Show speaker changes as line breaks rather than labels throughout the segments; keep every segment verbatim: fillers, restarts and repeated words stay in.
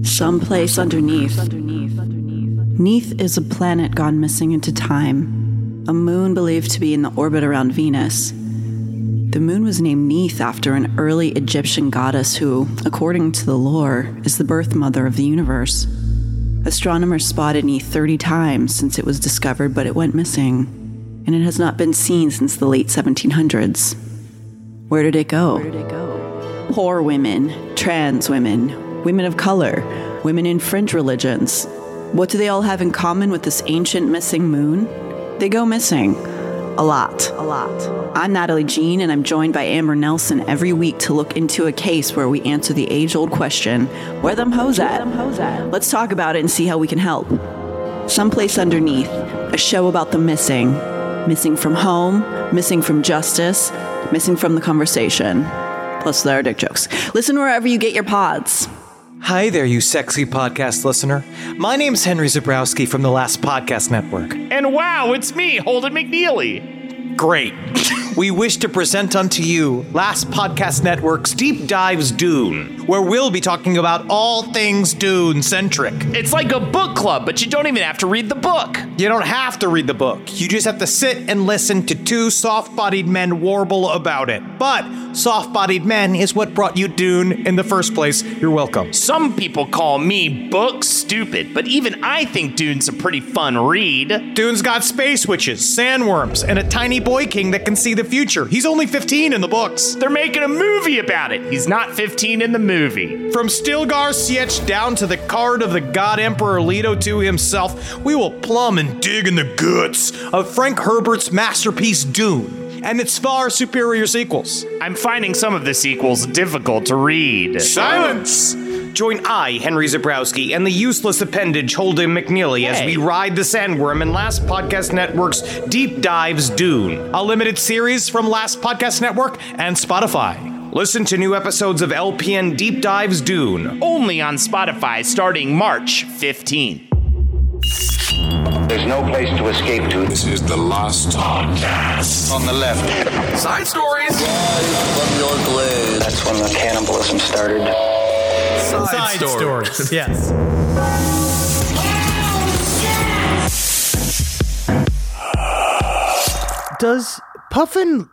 Someplace underneath. Neath is a planet gone missing into time, a moon believed to be in the orbit around Venus. The moon was named Neith after an early Egyptian goddess who, according to the lore, is the birth mother of the universe. Astronomers spotted Neith thirty times since it was discovered, but it went missing, and it has not been seen since the late seventeen hundreds. Where did it go? Where did it go? Poor women, trans women, women of color, women in fringe religions. What do they all have in common with this ancient missing moon? They go missing. A lot. A lot. I'm Natalie Jean, and I'm joined by Amber Nelson every week to look into a case where we answer the age-old question, where them hoes at? Them hoes at? Let's talk about it and see how we can help. Someplace Underneath, a show about the missing. Missing from home, missing from justice, missing from the conversation. Plus there are dick jokes. Listen wherever you get your pods.
Hi there, you sexy podcast listener. My name's Henry Zebrowski from the Last Podcast Network.
And wow, it's me, Holden McNeely.
Great. We wish to present unto you Last Podcast Network's Deep Dives Dune, where we'll be talking about all things Dune-centric.
It's like a book club, but you don't even have to read the book.
You don't have to read the book. You just have to sit and listen to two soft-bodied men warble about it. But soft-bodied men is what brought you Dune in the first place. You're welcome.
Some people call me book stupid, but even I think Dune's a pretty fun read.
Dune's got space witches, sandworms, and a tiny boy king that can see the future. He's only fifteen in the books.
They're making a movie about it. He's not fifteen in the movie.
From Stilgar Sietch down to the card of the God Emperor Leto two himself, we will plumb and dig in the guts of Frank Herbert's masterpiece Dune and its far superior sequels.
I'm finding some of the sequels difficult to read.
Silence! Join I, Henry Zebrowski, and the useless appendage Holden McNeely as
Hey.
we ride the sandworm in Last Podcast Network's Deep Dives Dune, a limited series from Last Podcast Network and Spotify. Listen to new episodes of L P N Deep Dives Dune.
Only on Spotify starting March fifteenth.
There's no place to escape to.
This is the Last Podcast.
On the left.
Side stories.
From your glade. That's when the cannibalism started.
Side,
Side
stories.
stories. Yes. Does Puffin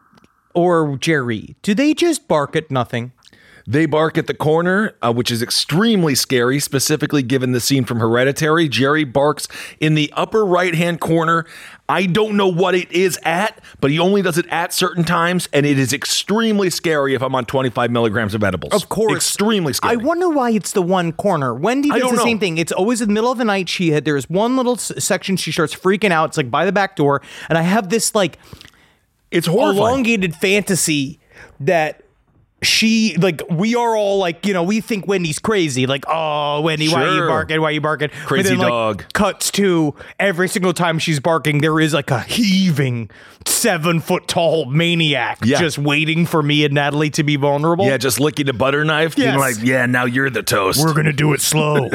or Jerry, do they just bark at nothing?
They bark at the corner, uh, which is extremely scary, specifically given the scene from Hereditary. Jerry barks in the upper right-hand corner. I don't know what it is at, but he only does it at certain times, and it is extremely scary if I'm on twenty-five milligrams of edibles.
Of course.
Extremely scary.
I wonder why it's the one corner. Wendy
I
does
don't
the
know.
same thing. It's always in the middle of the night. She had, there's one little s- section she starts freaking out. It's like by the back door. And I have this like
It's horrifying.
elongated fantasy that she, like, we are all like, you know, we think Wendy's crazy. Like, oh, Wendy, why are you
Sure.
barking? Why are you barking?
Crazy
but then, like,
dog.
cuts to every single time she's barking, there is like a heaving seven foot tall maniac
Yeah.
just waiting for me and Natalie to be vulnerable.
Yeah, just licking a butter knife.
Yes.
Being like, yeah, now you're the toast.
We're going to do it slow.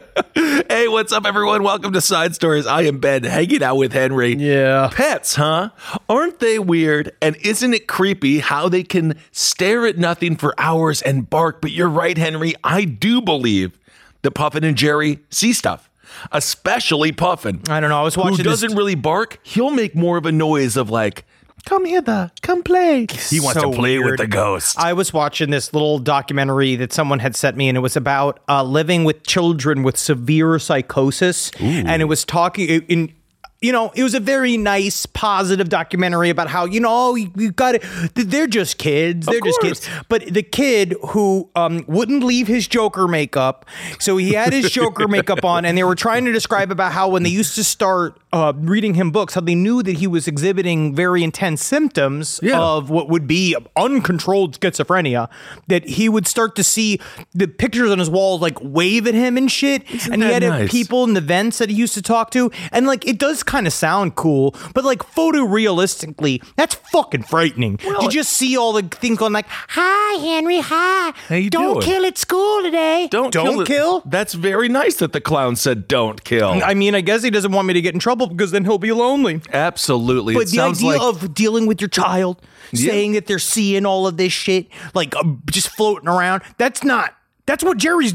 Hey, what's up, everyone? Welcome to Side Stories. I am Ben, hanging out with Henry.
Yeah.
Pets, huh? Aren't they weird? And isn't it creepy how they can stare at nothing for hours and bark? But you're right, Henry. I do believe that Puffin and Jerry see stuff, especially Puffin.
I don't know. I was watching
Who
this-
doesn't really bark? He'll make more of a noise of like, come hither, come play. He wants
So
to play with
weird.
the ghost.
I was watching this little documentary that someone had sent me, and it was about uh, living with children with severe psychosis. And it was talking in. You know, it was a very nice, positive documentary about how, you know, you, you got it. They're just kids. They're just
course.
kids. But the kid who um, wouldn't leave his Joker makeup, so he had his Joker makeup on, and they were trying to describe about how when they used to start uh, reading him books, how they knew that he was exhibiting very intense symptoms
Yeah.
of what would be uncontrolled schizophrenia, that he would start to see the pictures on his walls like wave at him and shit. and he
that
had
nice?
people in the vents that he used to talk to. And like, it does kind of sound cool, but like photorealistically, that's fucking frightening. you just see all the things going like, hi, Henry, hi.
How you
Don't
doing?
kill at school today.
Don't,
Don't
kill. it.
kill.
That's very nice that the clown said don't kill.
I mean, I guess he doesn't want me to get in trouble because then he'll be lonely.
Absolutely.
But
it
the
sounds
idea
like
of dealing with your child,
Yeah.
saying that they're seeing all of this shit, like uh, just floating around, that's not, that's what Jerry's doing.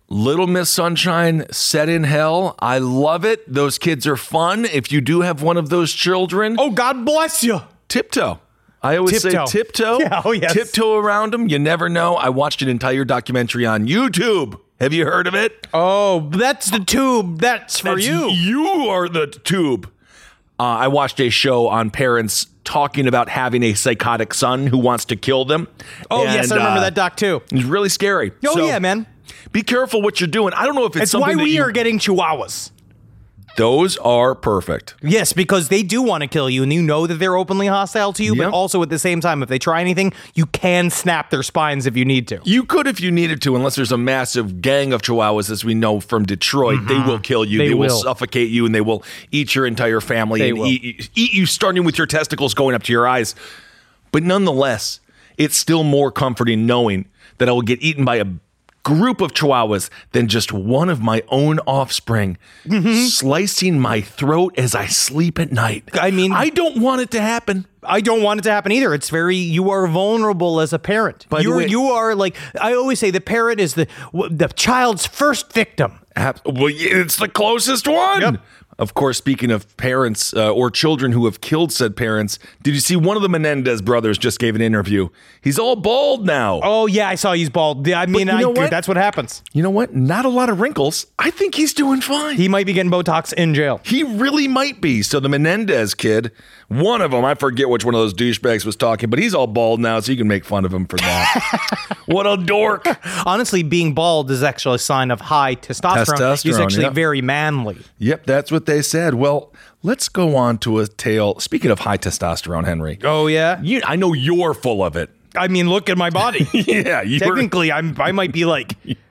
Little Miss Sunshine set in hell. I love it. Those kids are fun. If you do have one of those children,
Oh, God bless you.
tiptoe. I always
Tiptoe.
say tiptoe.
Yeah, oh, yes.
Tiptoe around them. You never know. I watched an entire documentary on YouTube. Have you heard of it?
Oh, that's the tube. That's for
That's-
you.
You are the tube. Uh, I watched a show on parents talking about having a psychotic son who wants to kill them.
Oh, yes, I
And,
remember
uh,
that doc too.
It's really scary.
Oh,
So,
yeah, man.
Be careful what you're doing. I don't know if it's,
It's
something
why
that
we
you-
are getting chihuahuas.
Those are perfect.
Yes, because they do want to kill you, and you know that they're openly hostile to you,
Yep.
but also at the same time, if they try anything, you can snap their spines if you need to.
You could if you needed to, unless there's a massive gang of chihuahuas, as we know from Detroit. They will kill you.
They
They, will.
will.
suffocate you, and they will eat your entire family
They
and
will.
eat, eat you, starting with your testicles going up to your eyes. But nonetheless, it's still more comforting knowing that I will get eaten by a group of chihuahuas than just one of my own offspring slicing my throat as I sleep at night.
I mean-
I don't want it to happen.
I don't want it to happen either. It's very, you are vulnerable as a parent.
By the
You're,
way-
you are like, I always say the parent is the the child's first victim.
Ab- Well, yeah, it's the closest one.
Yep.
Of course, speaking of parents uh, or children who have killed said parents, did you see one of the Menendez brothers just gave an interview? He's all bald now.
Oh, yeah, I saw he's bald. I mean,
you know
I,
what?
that's what happens.
You know what? Not a lot of wrinkles. I think he's doing fine.
He might be getting Botox in jail.
He really might be. So the Menendez kid, one of them, I forget which one of those douchebags was talking, but he's all bald now, so you can make fun of him for that. What a dork.
Honestly, being bald is actually a sign of high testosterone.
Testosterone,
He's actually
yeah.
very manly.
Yep, that's what they said. Well, let's go on to a tale. Speaking of high testosterone, Henry.
Oh, yeah?
You, I know you're full of it.
I mean, look at my body.
Yeah, you're,
Technically, I'm, I might be like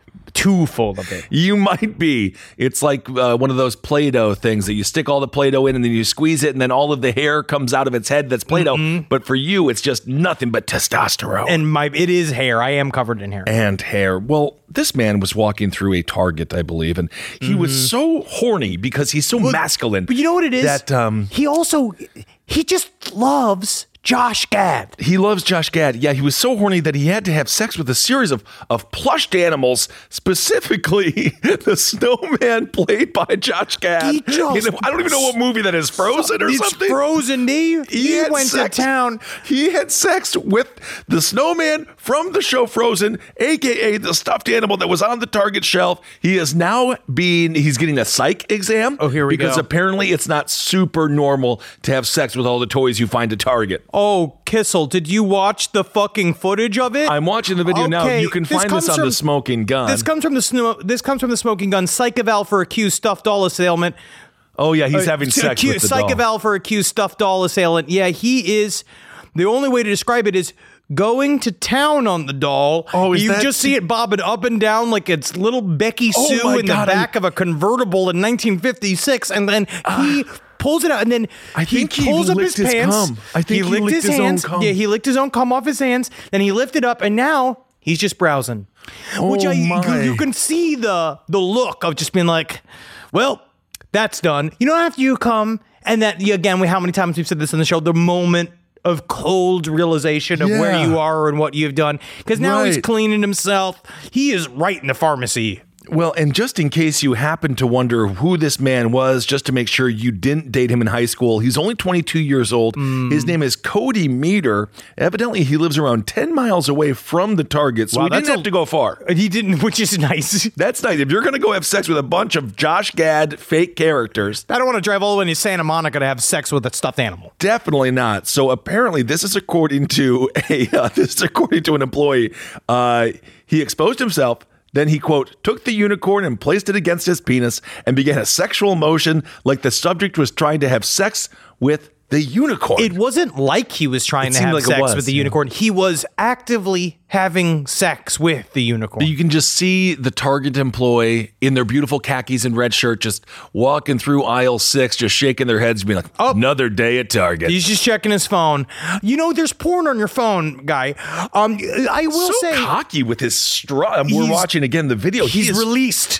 too full of it.
you might be. It's like uh, one of those Play-Doh things that you stick all the Play-Doh in and then you squeeze it and then all of the hair comes out of its head that's Play-Doh.
Mm-hmm.
But for you, it's just nothing but testosterone.
And my it is hair. I am covered in hair.
and hair. Well, this man was walking through a Target, I believe, and he was so horny because he's so masculine.
Mm-hmm. But you know what it is?
That um,
he also, he just loves Josh Gad.
he loves Josh Gad. Yeah, he was so horny that he had to have sex with a series of, of plushed animals, specifically the snowman played by Josh Gad.
He just-
In a- I don't even know what movie that is, Frozen or
It's
something.
Frozen, D. He,
had
went
sex-
to town.
He had sex with the snowman from the show Frozen, aka the stuffed animal that was on the Target shelf. He is now being he's getting a psych exam.
Oh, here we
because
go.
apparently it's not super normal to have sex with all the toys you find at Target.
Oh, Kissel, did you watch the fucking footage of it?
I'm watching the video now.
Okay,
You can
this
find this
comes
on
from-
the Smoking Gun.
This comes from the snow. This comes from the Smoking Gun. Psychoval for accused stuffed doll assailant.
oh yeah, he's
Uh,
having sex
acu-
with the doll.
Psychoval for accused stuffed doll assailant. Yeah, he is. The only way to describe it is going to town on the doll.
Oh, is
you
that-
just see it bobbing up and down like it's little Becky
Oh
Sue
my
in
God,
the
I-
back of a convertible in nineteen fifty-six, and then he. Pulls it out and then
I
he
think he
pulls up
licked
his
his
pants.
cum. I think he
licked,
licked
his,
his own
hands.
cum.
Yeah, he licked his own cum off his hands. Then he lifted up, and now he's just browsing. Which
Oh
I you,
my.
you can see the the look of just being like, well, that's done. You know, after you come, and that again, we how many times we've said this in the show, the moment of cold realization of where
Yeah.
you are and what you've done. Because now he's
Right.
cleaning himself. He is right in the pharmacy.
Well, and just in case you happen to wonder who this man was, just to make sure you didn't date him in high school, he's only twenty-two years old.
Mm.
His name is Cody Meter. Evidently, he lives around ten miles away from the Target, so
Wow,
he didn't
that's
have
a-
to go far.
He didn't, which is nice.
That's nice. If you're going to go have sex with a bunch of Josh Gad fake characters,
I don't want to drive all the way to Santa Monica to have sex with a stuffed animal.
definitely not. So apparently, this is according to a uh, this is according to an employee. Uh, he exposed himself. Then he, quote, took the unicorn and placed it against his penis and began a sexual motion like the subject was trying to have sex with the unicorn.
It wasn't like he was trying
It
to
seemed
have
like it
sex
was,
with the
yeah.
unicorn. He was actively having sex with the unicorn.
You can just see the Target employee in their beautiful khakis and red shirt just walking through aisle six, just shaking their heads, being like,
Oh.
another day at Target.
He's just checking his phone. You know, there's porn on your phone, guy. Um, I will
so
say
cocky with his strut. We're
He's-
watching again the video. He
he's
is
released.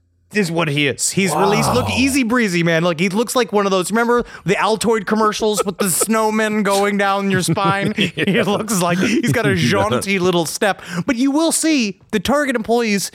Is what he is. He's released. Look, easy breezy, man. Look, he looks like one of those. Remember the Altoid commercials with the snowmen going down your spine? He looks like he's got a jaunty little step. But you will see the Target employees.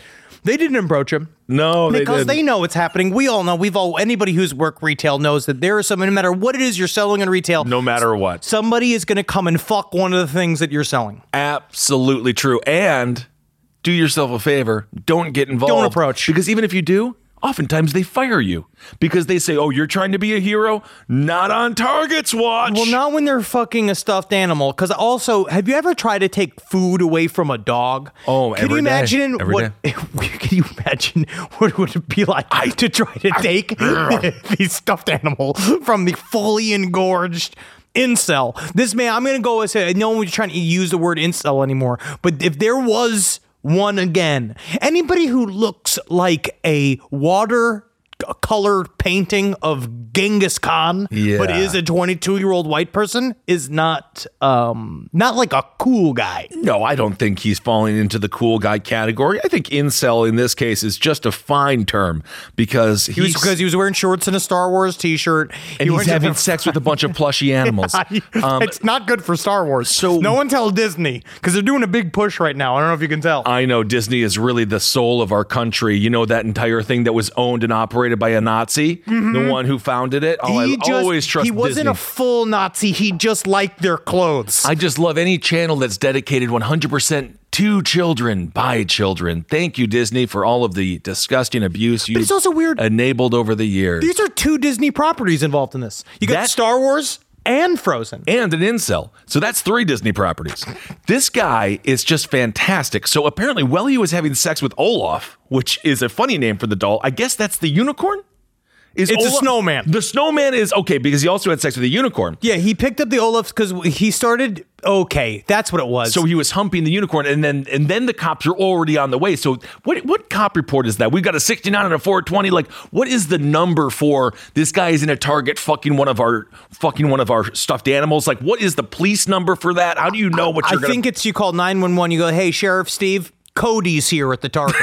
They didn't approach him.
No, they
because
didn't.
they know it's happening. We all know. We've all anybody who's worked retail knows that there is some. No matter what it is you're selling in retail,
No matter what.
somebody is going to come and fuck one of the things that you're selling.
Absolutely true. And do yourself a favor. Don't get involved.
Don't approach.
Because even if you do, oftentimes they fire you. Because they say, oh, you're trying to be a hero? Not on Target's watch.
Well, not when they're fucking a stuffed animal. Because also, have you ever tried to take food away from a dog?
Oh,
can
every
you
day.
imagine
Every
what? Can you imagine what would it be like to try to take the stuffed animal from the fully engorged incel? This man, I'm gonna go and say, no one's trying to use the word incel anymore. But if there was one again, anybody who looks like a water colored painting of Genghis Khan,
Yeah.
but is a twenty-two year old white person, is not um not like a cool guy.
No, I don't think he's falling into the cool guy category. I think incel in this case is just a fine term because
He was
he's,
because he was wearing shorts and a Star Wars t-shirt,
and he's having sex with a bunch of plushy animals. Um,
it's not good for Star Wars.
so-
no one tell Disney because they're doing a big push right now. I don't know if you can tell.
I know Disney is really the soul of our country. You know, that entire thing that was owned and operated by a Nazi, the one who founded it. Oh, I always trust
He wasn't
Disney.
a full Nazi. He just liked their clothes.
I just love any channel that's dedicated one hundred percent to children by children. Thank you, Disney, for all of the disgusting abuse you've
it's also weird-
enabled over the years.
These are two Disney properties involved in this. You got
That-
Star Wars and Frozen.
And an incel. So that's three Disney properties. This guy is just fantastic. So apparently, while he was having sex with Olaf, which is a funny name for the doll, I guess that's the unicorn? Is
It's a
Olaf-
snowman.
The snowman is okay because he also had sex with a unicorn.
Yeah, he picked up the Olafs because he started. Okay, that's what it was.
So he was humping the unicorn, and then and then the cops are already on the way. So what what cop report is that? We've got a sixty-nine and a four twenty. Like, what is the number for this guy is in a Target fucking one of our fucking one of our stuffed animals? Like, what is the police number for that? How do you know what
I
you're gonna?
think it's you call nine one one. You go, hey, Sheriff Steve, Cody's here at the Target.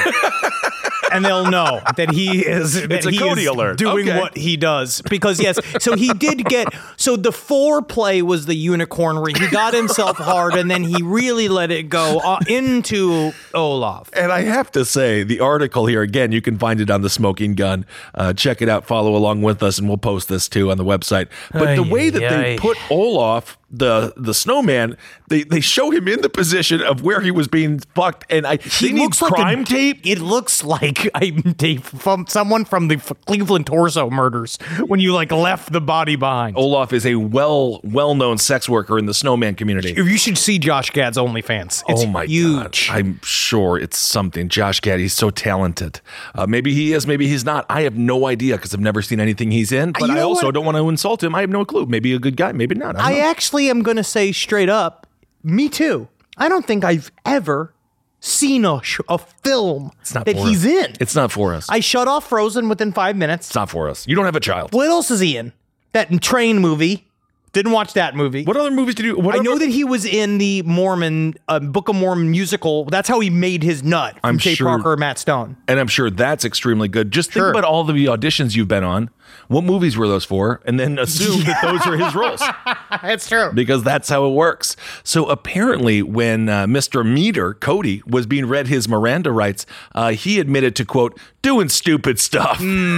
And they'll know that he is. That
It's a
he
Cody
is
alert.
Doing
Okay.
what he does because yes. So he did get. So the foreplay was the unicorn ring. He got himself hard, and then he really let it go uh, into Olaf.
And I have to say, the article here, again, you can find it on The Smoking Gun. Uh, check it out, follow along with us, and we'll post this too on the website. But the
Ay,
way that they
ay.
put Olaf, the the snowman, they, they show him in the position of where he was being fucked, and I they need
like
crime
a-
tape.
It looks like I'm Dave from someone from the Cleveland Torso murders when you like left the body behind.
Olaf is a well well known sex worker in the snowman community.
You should see Josh Gad's OnlyFans. It's
oh my
huge.
god! I'm sure it's something. Josh Gad, he's so talented. Uh, maybe he is, maybe he's not. I have no idea because I've never seen anything he's in. But
You
I
know
also
what?
don't want to insult him. I have no clue. Maybe a good guy, maybe not. I, don't
I
know.
actually am going to say straight up, me too. I don't think I've ever seen a, sh- a film
It's not
that
for
he's
us.
in.
It's not for us.
I shut off Frozen within five minutes.
It's not for us. You don't have a child.
What else is he in? That train movie. Didn't watch that movie.
What other movies did you? What
I know
other-
that he was in the Mormon uh, Book of Mormon musical. That's how he made his nut from
I'm
Jay
sure-
Parker or Matt Stone.
and I'm sure that's extremely good. Just think
Sure.
about all the auditions you've been on. What movies were those for? And then assume that those are his roles.
That's true.
Because that's how it works. So apparently, when uh, Mister Meter, Cody, was being read his Miranda rights, uh, he admitted to, quote, doing stupid stuff.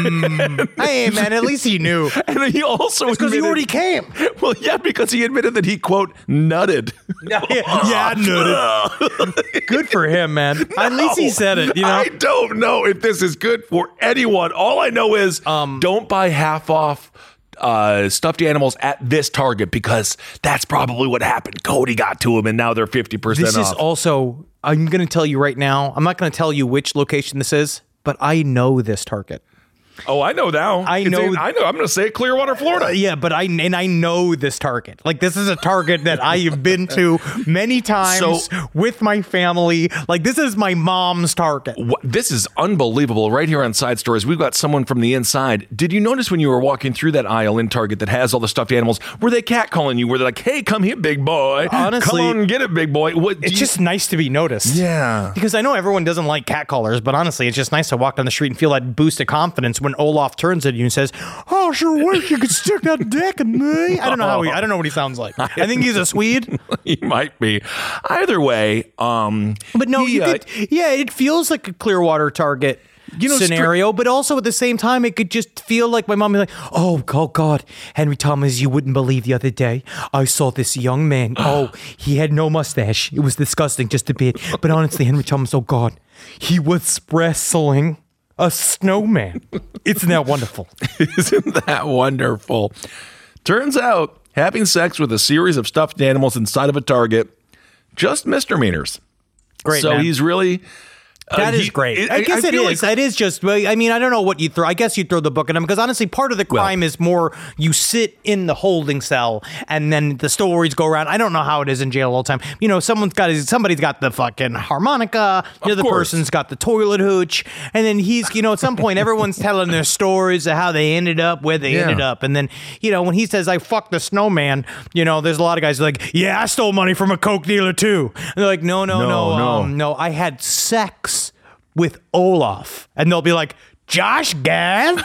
Hey, man, at least he knew.
And he also
Because he
admitted-
already came.
Well, yeah, because he admitted that he, quote, nutted.
Yeah, yeah, nutted. Good for him, man. At least he said it, you know?
I don't know if this is good for anyone. All I know is
Um,
don't buy half off uh, stuffed animals at this Target because that's probably what happened. Cody got to him and now they're fifty percent
This
off.
is also, I'm going to tell you right now, I'm not going to tell you which location this is, but I know this Target.
oh, I know now.
I
It's
know-
in- I know. I'm going to say it, Clearwater, Florida.
Uh, yeah, but I and I know this Target. Like this is a Target that I have been to many times
So-
with my family. Like this is my mom's Target.
What, this is unbelievable. Right here on Side Stories, we've got someone from the inside. Did you notice when you were walking through that aisle in Target that has all the stuffed animals? Were they catcalling you? Were they like, "Hey, come here, big boy.
Honestly,
come on and get it, big boy." What? do
It's
you-
just nice to be noticed.
Yeah.
Because I know everyone doesn't like catcallers, but honestly, it's just nice to walk down the street and feel that boost of confidence when Olaf turns at you and says, "Oh, sure wish you could stick that dick in me." I don't know how he, I don't know what he sounds like. I think he's a Swede.
He might be. Either way, um,
but no,
he,
you
uh,
could, yeah, it feels like a Clearwater Target. You know, scenario, stri- but also at the same time, it could just feel like my mom was like, oh, oh, God, Henry Thomas, you wouldn't believe the other day, I saw this young man. Oh, he had no mustache. It was disgusting just a bit. But honestly, Henry Thomas, oh, God, he was wrestling a snowman. Isn't that wonderful?
Isn't that wonderful? Turns out having sex with a series of stuffed animals inside of a Target, just misdemeanors.
Great,
So
man.
he's really... Uh,
That is
he,
great.
It,
I guess
I
it is.
like,
That is just, I mean, I don't know what you throw. I guess you throw the book at him because honestly, part of the crime
Well,
is more you sit in the holding cell and then the stories go around. I don't know how it is in jail all the time. You know, someone's got his, somebody's got the fucking harmonica, the other
course.
person's got the toilet hooch. And then he's, you know, at some point, everyone's telling their stories of how they ended up where they
Yeah.
ended up. And then, you know, when he says, I fucked the snowman, you know, there's a lot of guys like, yeah, I stole money from a Coke dealer too. And they're like, no, no,
No,
no,
no.
um, no, I had sex with Olaf, and they'll be like, Josh Gad?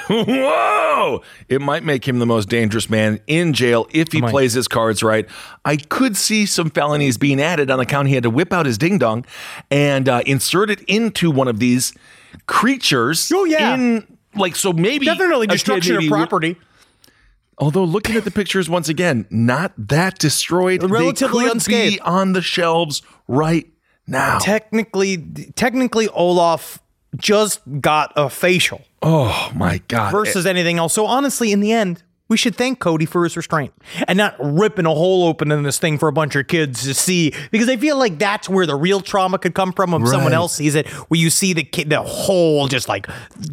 Whoa! It might make him the most dangerous man in jail if he
Might.
plays his cards right. I could see some felonies being added on account he had to whip out his ding dong and uh, insert it into one of these creatures.
Oh, yeah.
In, like, so maybe.
Definitely
a kid
destruction of
maybe-
property.
Although looking at the pictures once again, not that destroyed.
Relatively
they could
unscathed.
be on the shelves right now.
Technically, technically, Olaf just got a facial
Oh my God!
versus anything else. So honestly, in the end, we should thank Cody for his restraint and not ripping a hole open in this thing for a bunch of kids to see, because I feel like that's where the real trauma could come from when someone
Right.
else sees it, where you see the kid, the hole just like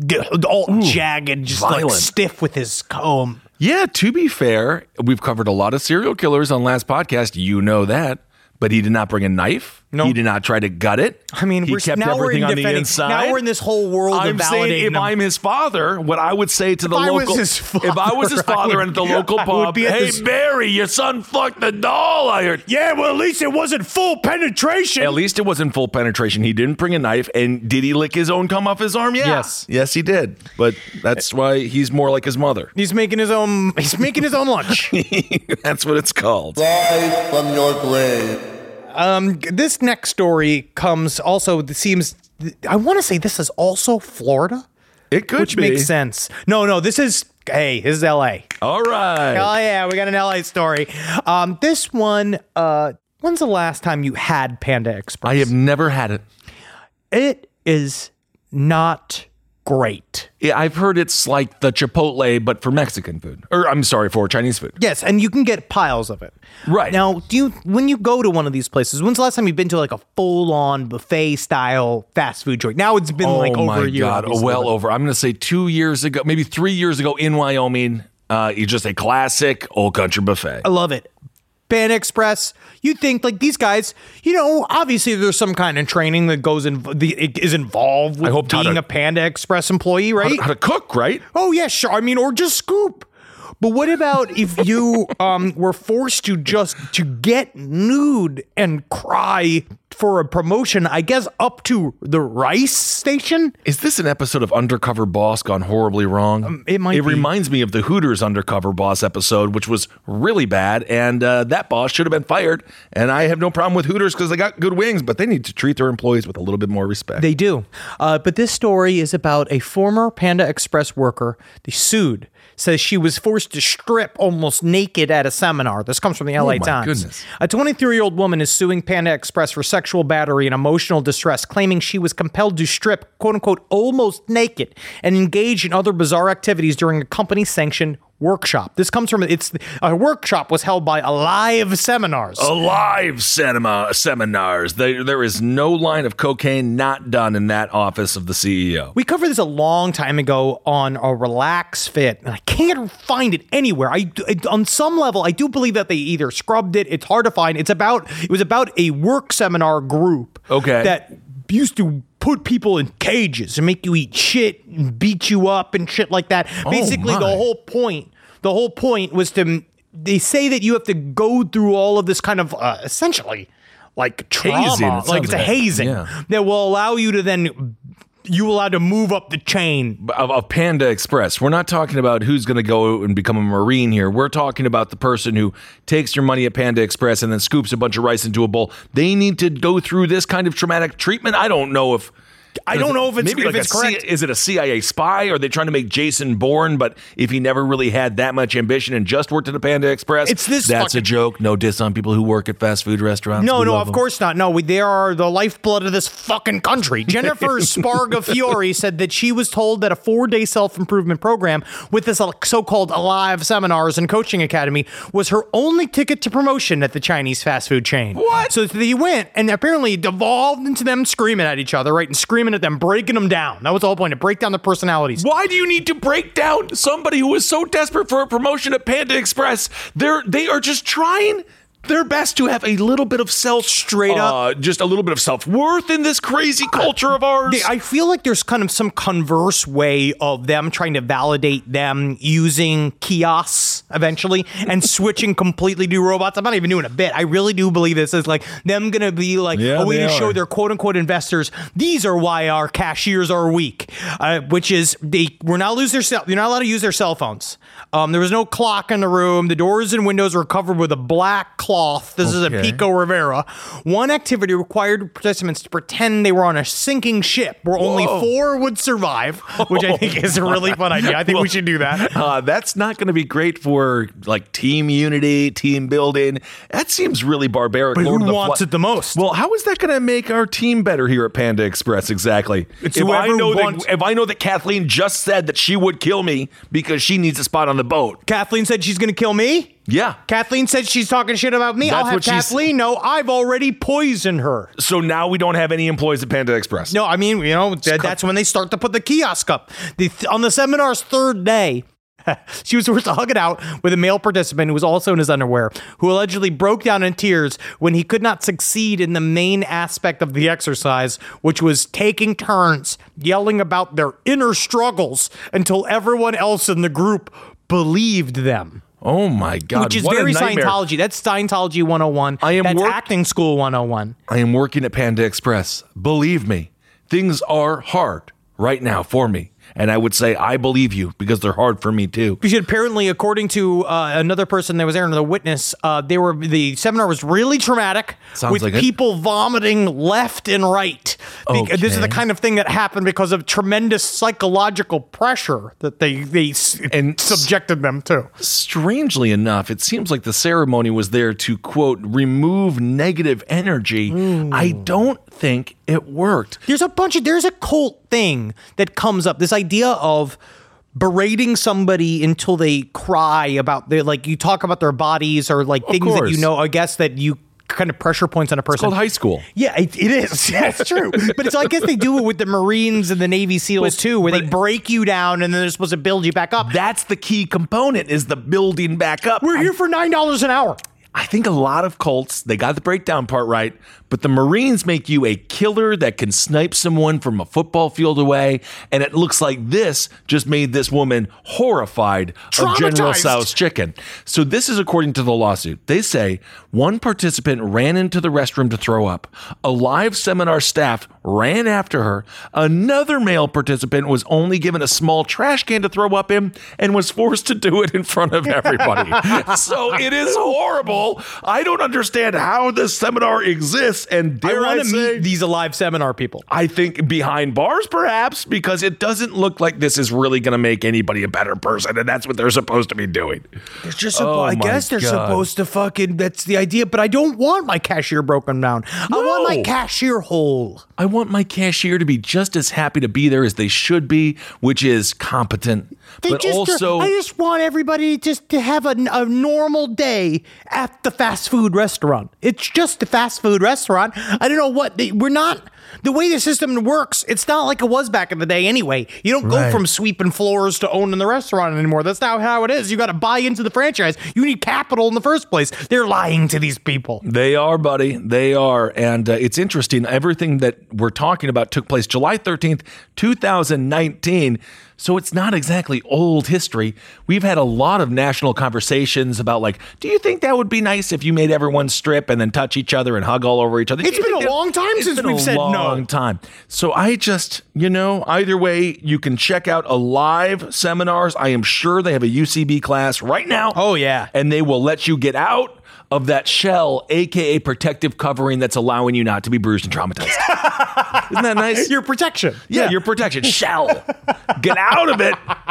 all jagged, just like
violent.
stiff with his comb.
Yeah, to be fair, we've covered a lot of serial killers on last podcast. You know that. But he did not bring a knife.
No.
He did not try to gut it.
I mean,
he
we're,
kept
now we're
everything
in
on the
defending-
inside.
Now we're in this whole world
I'm
of validating
saying if
them.
I'm his father, what I would say to the
I was
local,
his father,
if I was his
I
father
would-
and at the local
I would
pub,
be at
hey
this-
Barry, your son fucked the doll. I heard.
Yeah, well, at least it wasn't full penetration.
At least it wasn't full penetration. He didn't bring a knife. And did he lick his own cum off his arm? Yeah.
Yes.
Yes, he did. But that's why he's more like his mother.
He's making his own. He's making his own lunch.
That's what it's called.
Rise from your grave.
Um, this next story comes also. It seems. I want to say this is also Florida,
It could
which
be.
makes sense. No, no, this is. Hey, this is L A.
All right.
Hell yeah, we got an L A story. Um, this one. Uh, when's the last time you had Panda Express?
I have never had it.
It is not great.
Yeah, I've heard it's like the Chipotle, but for Mexican food. Or I'm sorry, for Chinese food.
Yes, and you can get piles of it.
Right.
Now, do you when you go to one of these places, when's the last time you've been to like a full-on buffet style fast food joint? Now it's been like
oh
over
my
a year.
God,
obviously,
well
but-
over. I'm going to say two years ago, maybe three years ago in Wyoming. Uh, it's just a classic old country buffet.
I love it. Panda Express, you think like these guys, you know, obviously there's some kind of training that goes in, the, is involved with
I hope how
being
to-
a Panda Express employee,
How
right?
to, how to cook, right?
Oh yeah, sure. I mean, or just scoop. But what about if you um, were forced to just to get nude and cry for a promotion? I guess up to the rice station.
Is this an episode of Undercover Boss gone horribly wrong?
Um, it might
It
be.
reminds me of the Hooters Undercover Boss episode, which was really bad, and uh, that boss should have been fired. And I have no problem with Hooters because they got good wings, but they need to treat their employees with a little bit more respect.
They do. Uh, but this story is about a former Panda Express worker. They sued. Says she was forced to strip almost naked at a seminar. This comes from the L A
Oh, my
Times.
goodness.
A twenty-three-year-old woman is suing Panda Express for sexual battery and emotional distress, claiming she was compelled to strip, quote-unquote, almost naked and engage in other bizarre activities during a company-sanctioned workshop. This comes from, it's a workshop was held by Alive Seminars.
Alive cinema seminars. There, there is no line of cocaine not done in that office of the C E O.
We covered this a long time ago on a Relax Fit, and I can't find it anywhere. I, I- on some level, I do believe that they either scrubbed it. It's hard to find. It's about it was about a work seminar group.
Okay.
That used to put people in cages and make you eat shit and beat you up and shit like that. Basically, the
my.
whole point. The whole point was to. They say that you have to go through all of this kind of uh, essentially like trauma,
Hazing, it
like
sounds
it's a
like.
hazing
Yeah.
that will allow you to then you allowed to move up the chain
of, of Panda Express. We're not talking about who's going to go and become a Marine here. We're talking about the person who takes your money at Panda Express and then scoops a bunch of rice into a bowl. They need to go through this kind of traumatic treatment. I don't know if
I don't know if it's,
maybe
if
like
it's
a
correct.
C, is it a C I A spy? Are they trying to make Jason Bourne? But if he never really had that much ambition and just worked at a Panda Express,
It's this
that's
fucking-
a joke. No diss on people who work at fast food restaurants.
No,
We
no,
love
of
them.
course not. No, we, they are the lifeblood of this fucking country. Jennifer Spargafiore said that she was told that a four-day self-improvement program with this so-called Alive seminars and coaching academy was her only ticket to promotion at the Chinese fast food chain.
What?
So they went and apparently it devolved into them screaming at each other, right, and screaming at them, breaking them down. That was the whole point, to break down their personalities.
Why do you need to break down somebody who is so desperate for a promotion at Panda Express? They're they are just trying their best to have a little bit of self
Straight up.
uh, just a little bit of self-worth in this crazy culture of ours.
They- I feel like there's kind of some converse way of them trying to validate them using kiosks eventually and switching completely to robots. I'm not even doing a bit. I really do believe this is like them going to be like
Yeah,
a way
they
to show
are.
their quote unquote investors, these are why our cashiers are weak, uh, which is they we're not lose their cell. You're not allowed to use their cell phones. Um, there was no clock in the room. The doors and windows were covered with a black cloth. This is
Okay.
a Pico Rivera. One activity required participants to pretend they were on a sinking ship where only
Whoa.
four would survive, which I think is a really fun idea. I think we should do that.
Uh, that's not going to be great for like team unity, team building. That seems really barbaric.
But
Lord
who
of the
wants
Fly-
it the most?
Well, how is that going to make our team better here at Panda Express? Exactly.
It's
if I
whoever
know
wants-
that, if I know that Kathleen just said that she would kill me because she needs a spot on the boat.
Kathleen said she's going to kill me.
Yeah.
Kathleen said she's talking shit about me.
That's
I'll have
what she's-
Kathleen know I've already poisoned her.
So now we don't have any employees at Panda Express.
No, I mean, you know, th- that's when they start to put the kiosk up. The th- on the seminar's third day, she was forced to hug it out with a male participant who was also in his underwear, who allegedly broke down in tears when he could not succeed in the main aspect of the exercise, which was taking turns yelling about their inner struggles until everyone else in the group believed them.
Oh my God.
Which is
what a
very
nightmare.
Scientology. That's Scientology one oh one.
I am
That's
work-
acting school one oh one.
I am working at Panda Express. Believe me, things are hard right now for me. And I would say I believe you because they're hard for me too.
Because apparently, according to uh, another person that was there, another witness, uh, they were the seminar was really traumatic,
Sounds
with
like it.
people vomiting left and right. Bec- This is the
Okay.
kind of thing that happened because of tremendous psychological pressure that they they s-
And
subjected them to.
Strangely enough, it seems like the ceremony was there to, quote, remove negative energy. I don't think it worked.
There's a bunch of there's a cult thing that comes up. This idea of berating somebody until they cry about their, like, you talk about their bodies or like things that
course.
you know. I guess that you kind of pressure points on a person.
It's called high school.
Yeah, it, it is. Yeah, it's true. But it's I guess they do it with the Marines and the Navy SEALs
But-
too, where they
but-
break you down and then they're supposed to build you back up.
That's the key component is the building back up.
We're here for nine dollars an hour.
I think a lot of cults, they got the breakdown part right, but the Marines make you a killer that can snipe someone from a football field away. And it looks like this just made this woman horrified of General
Traumatized.
Tso's chicken. So this is according to the lawsuit. They say one participant ran into the restroom to throw up. A live seminar staff ran after her. Another male participant was only given a small trash can to throw up in and was forced to do it in front of everybody. So it is horrible. I don't understand how this seminar exists. And
I
dare I,
want to
say,
meet these alive seminar people.
I think behind bars, perhaps, because it doesn't look like this is really going to make anybody a better person. And that's what they're supposed to be doing.
They're just
Oh
I
my
guess they're
God.
supposed to fucking, that's the idea, but I don't want my cashier broken down. I want my
No.
cashier whole.
I want my cashier to be just as happy to be there as they should be, which is competent.
They
but
just,
also,
I just want everybody just to have a, a normal day at the fast food restaurant. It's just a fast food restaurant. I don't know what they, we're not. The way the system works, it's not like it was back in the day anyway. You don't go
Right.
from sweeping floors to owning the restaurant anymore. That's not how it is. You got to buy into the franchise. You need capital in the first place. They're lying to these people.
They are, buddy. They are. And uh, it's interesting. Everything that we're talking about took place July thirteenth, two thousand nineteen. So it's not exactly old history. We've had a lot of national conversations about, like, do you think that would be nice if you made everyone strip and then touch each other and hug all over each other?
It's
Do you
been
think
a
that-
long time
It's
since
been
we've
a
said
long long time. So I just, you know, either way, you can check out Alive seminars. I am sure they have a U C B class right now.
Oh, yeah.
And they will let you get out of that shell, A K A protective covering that's allowing you not to be bruised and traumatized. Isn't that nice?
Your protection.
Yeah, your protection. Shell. Get out of it.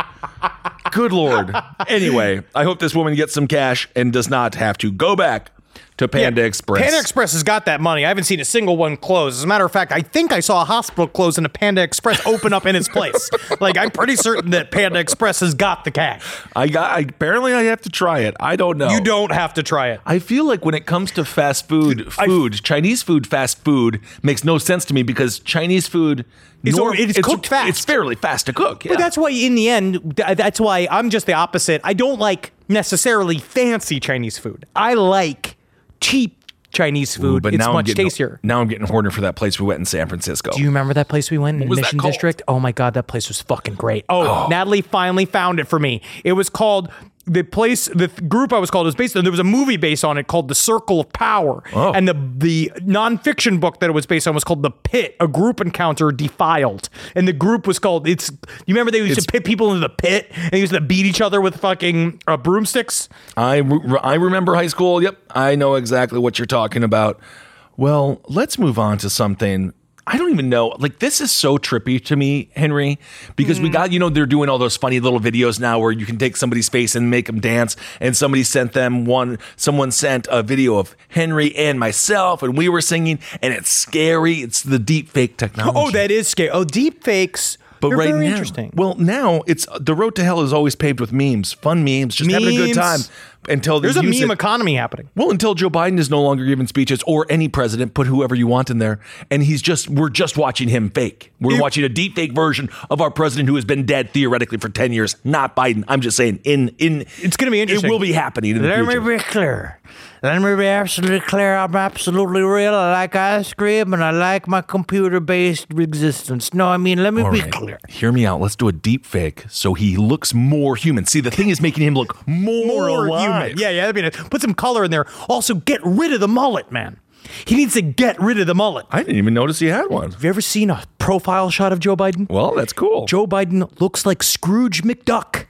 Good Lord. Anyway, I hope this woman gets some cash and does not have to go back to Panda
Yeah.
Express.
Panda Express has got that money. I haven't seen a single one close. As a matter of fact, I think I saw a hospital close and a Panda Express open up in its place. Like, I'm pretty certain that Panda Express has got the cash.
I got. I, apparently, I have to try it. I don't know.
You don't have to try it.
I feel like when it comes to fast food, food, Chinese food, fast food makes no sense to me because Chinese food,
It's
norm-
al- it's cooked fast.
It's fairly fast to cook. Yeah.
But that's why, in the end, th- that's why I'm just the opposite. I don't like necessarily fancy Chinese food. I like cheap Chinese food.
Ooh, but
it's
now I'm
much
getting,
tastier.
Now I'm getting horny for that place we went in San Francisco.
Do you remember that place we went in
was that
Mission
called?
District? Oh my God, that place was fucking great. Oh, Natalie finally found it for me. It was called the place, the th- group I was called was based on. There was a movie based on it called The Circle of Power,
Oh.
and the the nonfiction book that it was based on was called The Pit: A Group Encounter Defiled, and the group was called. It's you remember they used
It's-
to pit people into the pit and they used to beat each other with fucking uh, broomsticks.
I, re- I remember high school. Yep. I know exactly what you're talking about. Well, let's move on to something. I don't even know. Like, this is so trippy to me, Henry, because we got, you know, they're doing all those funny little videos now where you can take somebody's face and make them dance. And somebody sent them one, someone sent a video of Henry and myself, and we were singing, and it's scary. It's the deep fake technology.
Oh, that is scary. Oh, deep fakes.
But
They're
right
very
now,
interesting.
well, now it's the road to hell is always paved with memes, fun memes, just having a good
Memes.
time until they
There's a
use
meme
it.
economy happening.
Well, until Joe Biden is no longer giving speeches, or any president, put whoever you want in there, and he's just we're just watching him fake. We're
It-
watching a deep fake version of our president who has been dead theoretically for ten years. Not Biden. I'm just saying. In in
It's going to be interesting.
It will be happening in the
Let
future.
me be clear. Let me be absolutely clear. I'm absolutely real. I like ice cream and I like my computer-based existence. No, I mean, let me
All
be
right.
clear.
Hear me out. Let's do a deep fake so he looks more human. See, the thing is making him look more,
More
alive.
human. Yeah, yeah, that'd be nice. Put some color in there. Also, get rid of the mullet, man. He needs to get rid of the mullet.
I didn't even notice he had one.
Have you ever seen a profile shot of Joe Biden?
Well, that's cool.
Joe Biden looks like Scrooge McDuck.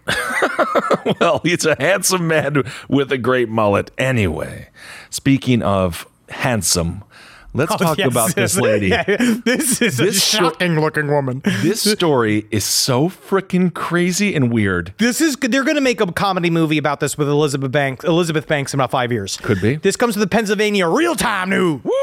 Well, he's a handsome man with a great mullet. Anyway, speaking of handsome, let's
Oh,
talk
yes,
about this
yes.
lady.
Yeah, this is a
This sto-
shocking looking woman.
This story is so freaking crazy and weird.
This is they're going to make a comedy movie about this with Elizabeth Banks. Elizabeth Banks in about five years.
Could be.
This comes to the Pennsylvania Real Time News.
Woo!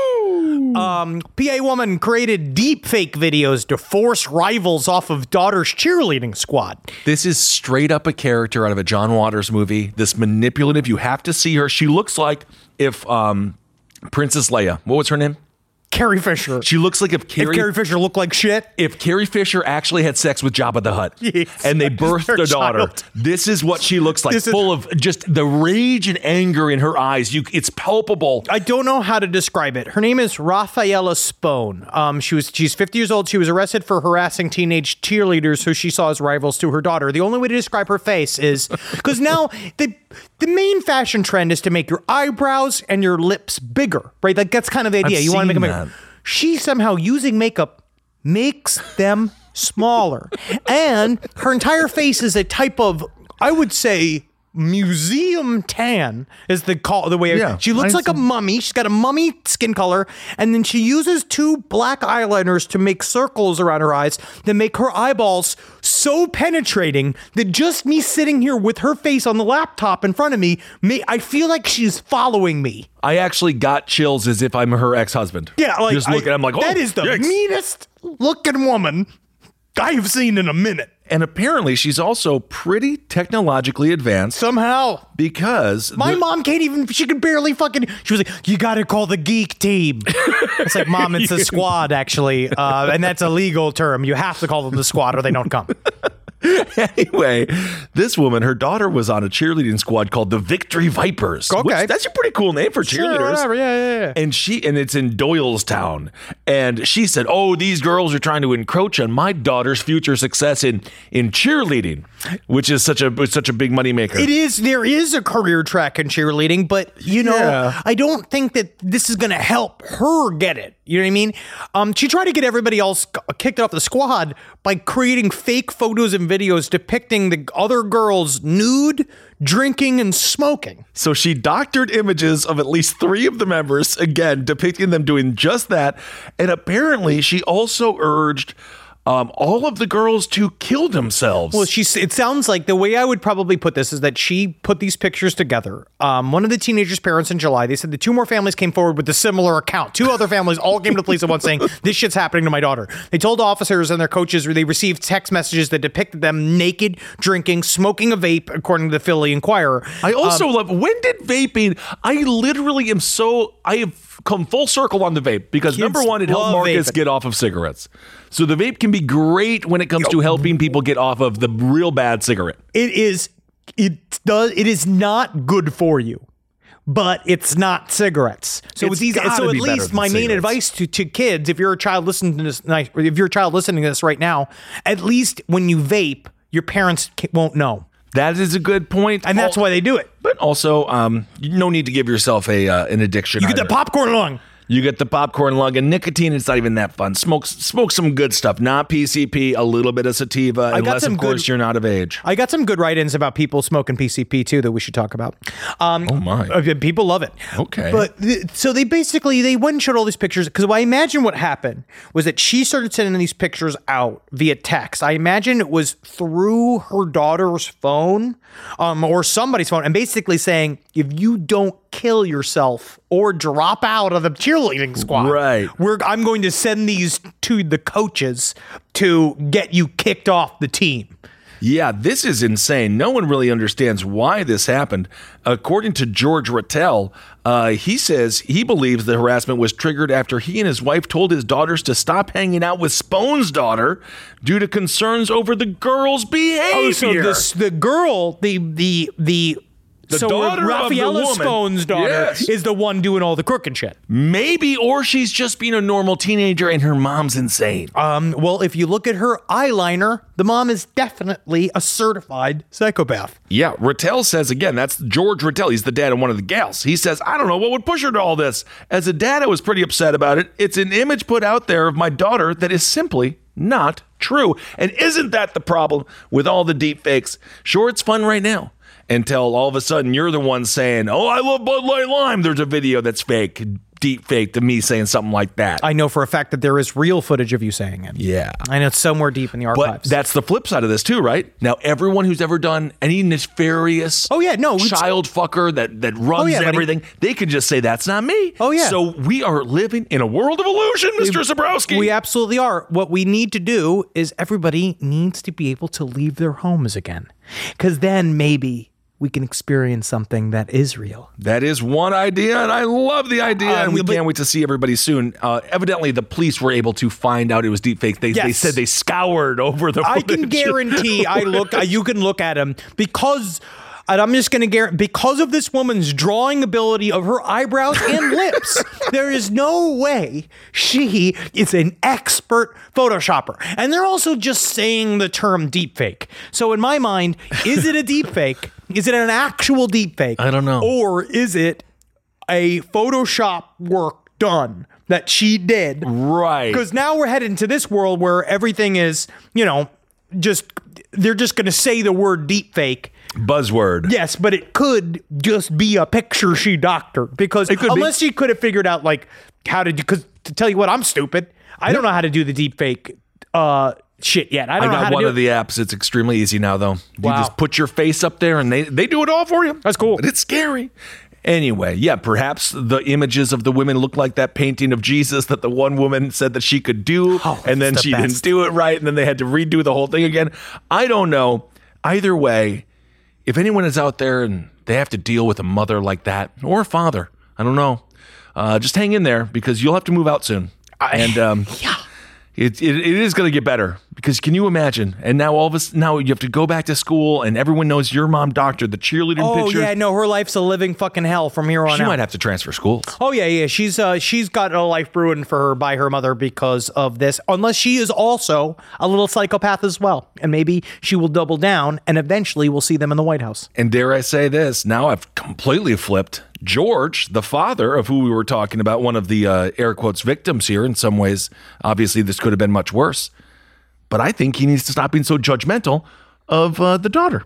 Um, P A woman created deep fake videos to force rivals off of daughter's cheerleading squad.
This is straight up a character out of a John Waters movie. This manipulative. You have to see her. She looks like if um, Princess Leia. What was her name?
Carrie Fisher.
She looks like if Carrie,
if Carrie Fisher looked like shit.
if Carrie Fisher actually had sex with Jabba the Hutt
Yes.
and they birthed
Her
a daughter,
child.
this is what she looks like,
This is-
full of just the rage and anger in her eyes. You, it's palpable.
I don't know how to describe it. Her name is Rafaela Spone. Um, she was she's fifty years old. She was arrested for harassing teenage cheerleaders who she saw as rivals to her daughter. The only way to describe her face is because now the the main fashion trend is to make your eyebrows and your lips bigger, right? Like that's kind of the idea.
I've
you want to make
seen
them
that.
bigger. She somehow using makeup makes them smaller, and her entire face is a type of, I would say, museum tan is the call the way
Yeah,
she looks
I
like a
see.
mummy. She's got a mummy skin color, and then she uses two black eyeliners to make circles around her eyes that make her eyeballs so penetrating that just me sitting here with her face on the laptop in front of me, may, I feel like she's following me.
I actually got chills as if I'm her ex-husband.
Yeah, like
just looking,
I,
I'm like, oh,
that is the
yikes.
meanest looking woman I've seen in a minute.
And apparently, she's also pretty technologically advanced
Somehow.
because
My
the-
mom can't even, she could barely fucking, she was like, you got to call the geek team. It's like, Mom, it's a squad, actually. Uh, and that's a legal term. You have to call them the squad or they don't come.
Anyway, this woman, her daughter was on a cheerleading squad called the Victory Vipers.
Okay.
Which, that's a pretty cool name for
Sure,
cheerleaders.
whatever. Yeah, yeah, yeah.
And she and it's in Doylestown. And she said, "Oh, these girls are trying to encroach on my daughter's future success in in cheerleading," which is such a such a big moneymaker.
It is. There is a career track in cheerleading, but you know,
Yeah.
I don't think that this is going to help her get it. You know what I mean? Um, she tried to get everybody else kicked off the squad by creating fake photos and videos depicting the other girls nude, drinking, and smoking.
So she doctored images of at least three of the members, again, depicting them doing just that. And apparently she also urged um, all of the girls to kill themselves.
Well, she's. It sounds like the way I would probably put this is that she put these pictures together. Um, one of the teenagers' parents in July, they said the two more families came forward with a similar account. Two other families all came to the police at once saying, this shit's happening to my daughter. They told officers and their coaches they received text messages that depicted them naked, drinking, smoking a vape, according to the Philly Inquirer.
I also
Um,
love, when did vaping, I literally am so, I have come full circle on the vape because
Kids
number one, it helped
love
Marcus
vaping.
get off of cigarettes. So the vape can be great when it comes to helping people get off of the real bad cigarette.
It is. It does. It is not good for you. But it's not cigarettes. So
It's
with these,
gotta
so at
be better
least
than
my main
cigarettes.
advice to, to kids, if you're a child listening to this, if you're a child listening to this right now, at least when you vape, your parents ca- won't know,
That is a good point.
and that's
Al-
why they do it.
But also, um, no need to give yourself a uh, an addiction.
You get
either.
the popcorn lung.
You get the popcorn lung and nicotine. It's not even that fun. Smoke, smoke some good stuff. Not P C P. A little bit of sativa,
got
unless
some
of course
good-
you're not of age.
I got some good write-ins about people smoking P C P too that we should talk about. Um,
Oh, my.
uh, People love it.
Okay.
But th- so they basically they went and showed all these pictures because I imagine what happened was that she started sending these pictures out via text. I imagine it was through her daughter's phone, um, or somebody's phone, and basically saying, if you don't kill yourself or drop out of the cheerleading squad,
Right.
we're I'm going to send these to the coaches to get you kicked off the team.
Yeah, this is insane. No one really understands why this happened. According to George Rattel, uh, he says he believes the harassment was triggered after he and his wife told his daughters to stop hanging out with Spone's daughter due to concerns over the girl's behavior.
Oh, so this, the girl, the the the.
The
so
daughter of the
Raffaella
woman.
Spone's daughter
Yes.
is the one doing all the crook and shit.
Maybe, or she's just being a normal teenager and her mom's insane.
Um, well, if you look at her eyeliner, the mom is definitely a certified psychopath.
Yeah, Rattel says again, that's George Rattel. He's the dad of one of the gals. He says, I don't know what would push her to all this. As a dad, I was pretty upset about it. It's an image put out there of my daughter that is simply not true. And isn't that the problem with all the deep fakes? Sure, it's fun right now. Until all of a sudden you're the one saying, oh, I love Bud Light Lime. There's a video that's fake, deep fake to me saying something like that.
I know for a fact that there is real footage of you saying it.
Yeah.
I know it's somewhere deep in the
But
archives.
that's the flip side of this too, right? Now, everyone who's ever done any nefarious
Oh, yeah, no, it's-
child fucker that, that runs
Oh, yeah, buddy.
everything, they can just say, that's not me.
Oh, yeah.
So we are living in a world of illusion, Mister Zabrowski.
We absolutely are. What we need to do is everybody needs to be able to leave their homes again. Because then maybe we can experience something that is real.
That is one idea, and I love the idea,
Um,
and we
but-
can't wait to see everybody soon. Uh, evidently, the police were able to find out it was deepfake. They, they
Yes.
said they scoured over the
I can
footage.
guarantee I look you can look at him because and I'm just going to guarantee because of this woman's drawing ability of her eyebrows and lips, there is no way she is an expert Photoshopper. And they're also just saying the term deepfake. So in my mind, is it a deepfake? Is it an actual deepfake?
I don't know.
Or is it a Photoshop work done that she did?
Right.
Because now we're headed into this world where everything is, you know, just they're just going to say the word deepfake.
Buzzword.
Yes, but it could just be a picture she doctored because
It could be.
unless she could have figured out like how to do. Because to tell you what, I'm stupid. I don't know how to do the deepfake uh, shit yet. I
I
don't know how
got
to
one
do
of
it.
the apps. It's extremely easy now, though. You
Wow.
just put your face up there, and they, they do it all for you.
That's cool.
But it's scary. Anyway, yeah, perhaps the images of the women look like that painting of Jesus that the one woman said that she could do,
Oh,
and then
it's the
she didn't
best.
do it right, and then they had to redo the whole thing again. I don't know. Either way, if anyone is out there and they have to deal with a mother like that, or a father, I don't know, uh, just hang in there because you'll have to move out soon. And um,
Yeah.
It, it, it is going to get better because can you imagine? And now all of us, now you have to go back to school and everyone knows your mom doctor, the cheerleader
Oh
picture.
yeah, no, her life's a living fucking hell from here on
She
out.
might have to transfer schools.
Oh yeah, yeah. She's uh, she's got a life ruined for her by her mother because of this. Unless she is also a little psychopath as well, and maybe she will double down, and eventually we'll see them in the White House.
And dare I say this, now I've completely flipped. George, the father of who we were talking about, one of the uh, air quotes victims here in some ways, obviously this could have been much worse, but I think he needs to stop being so judgmental of uh, the daughter,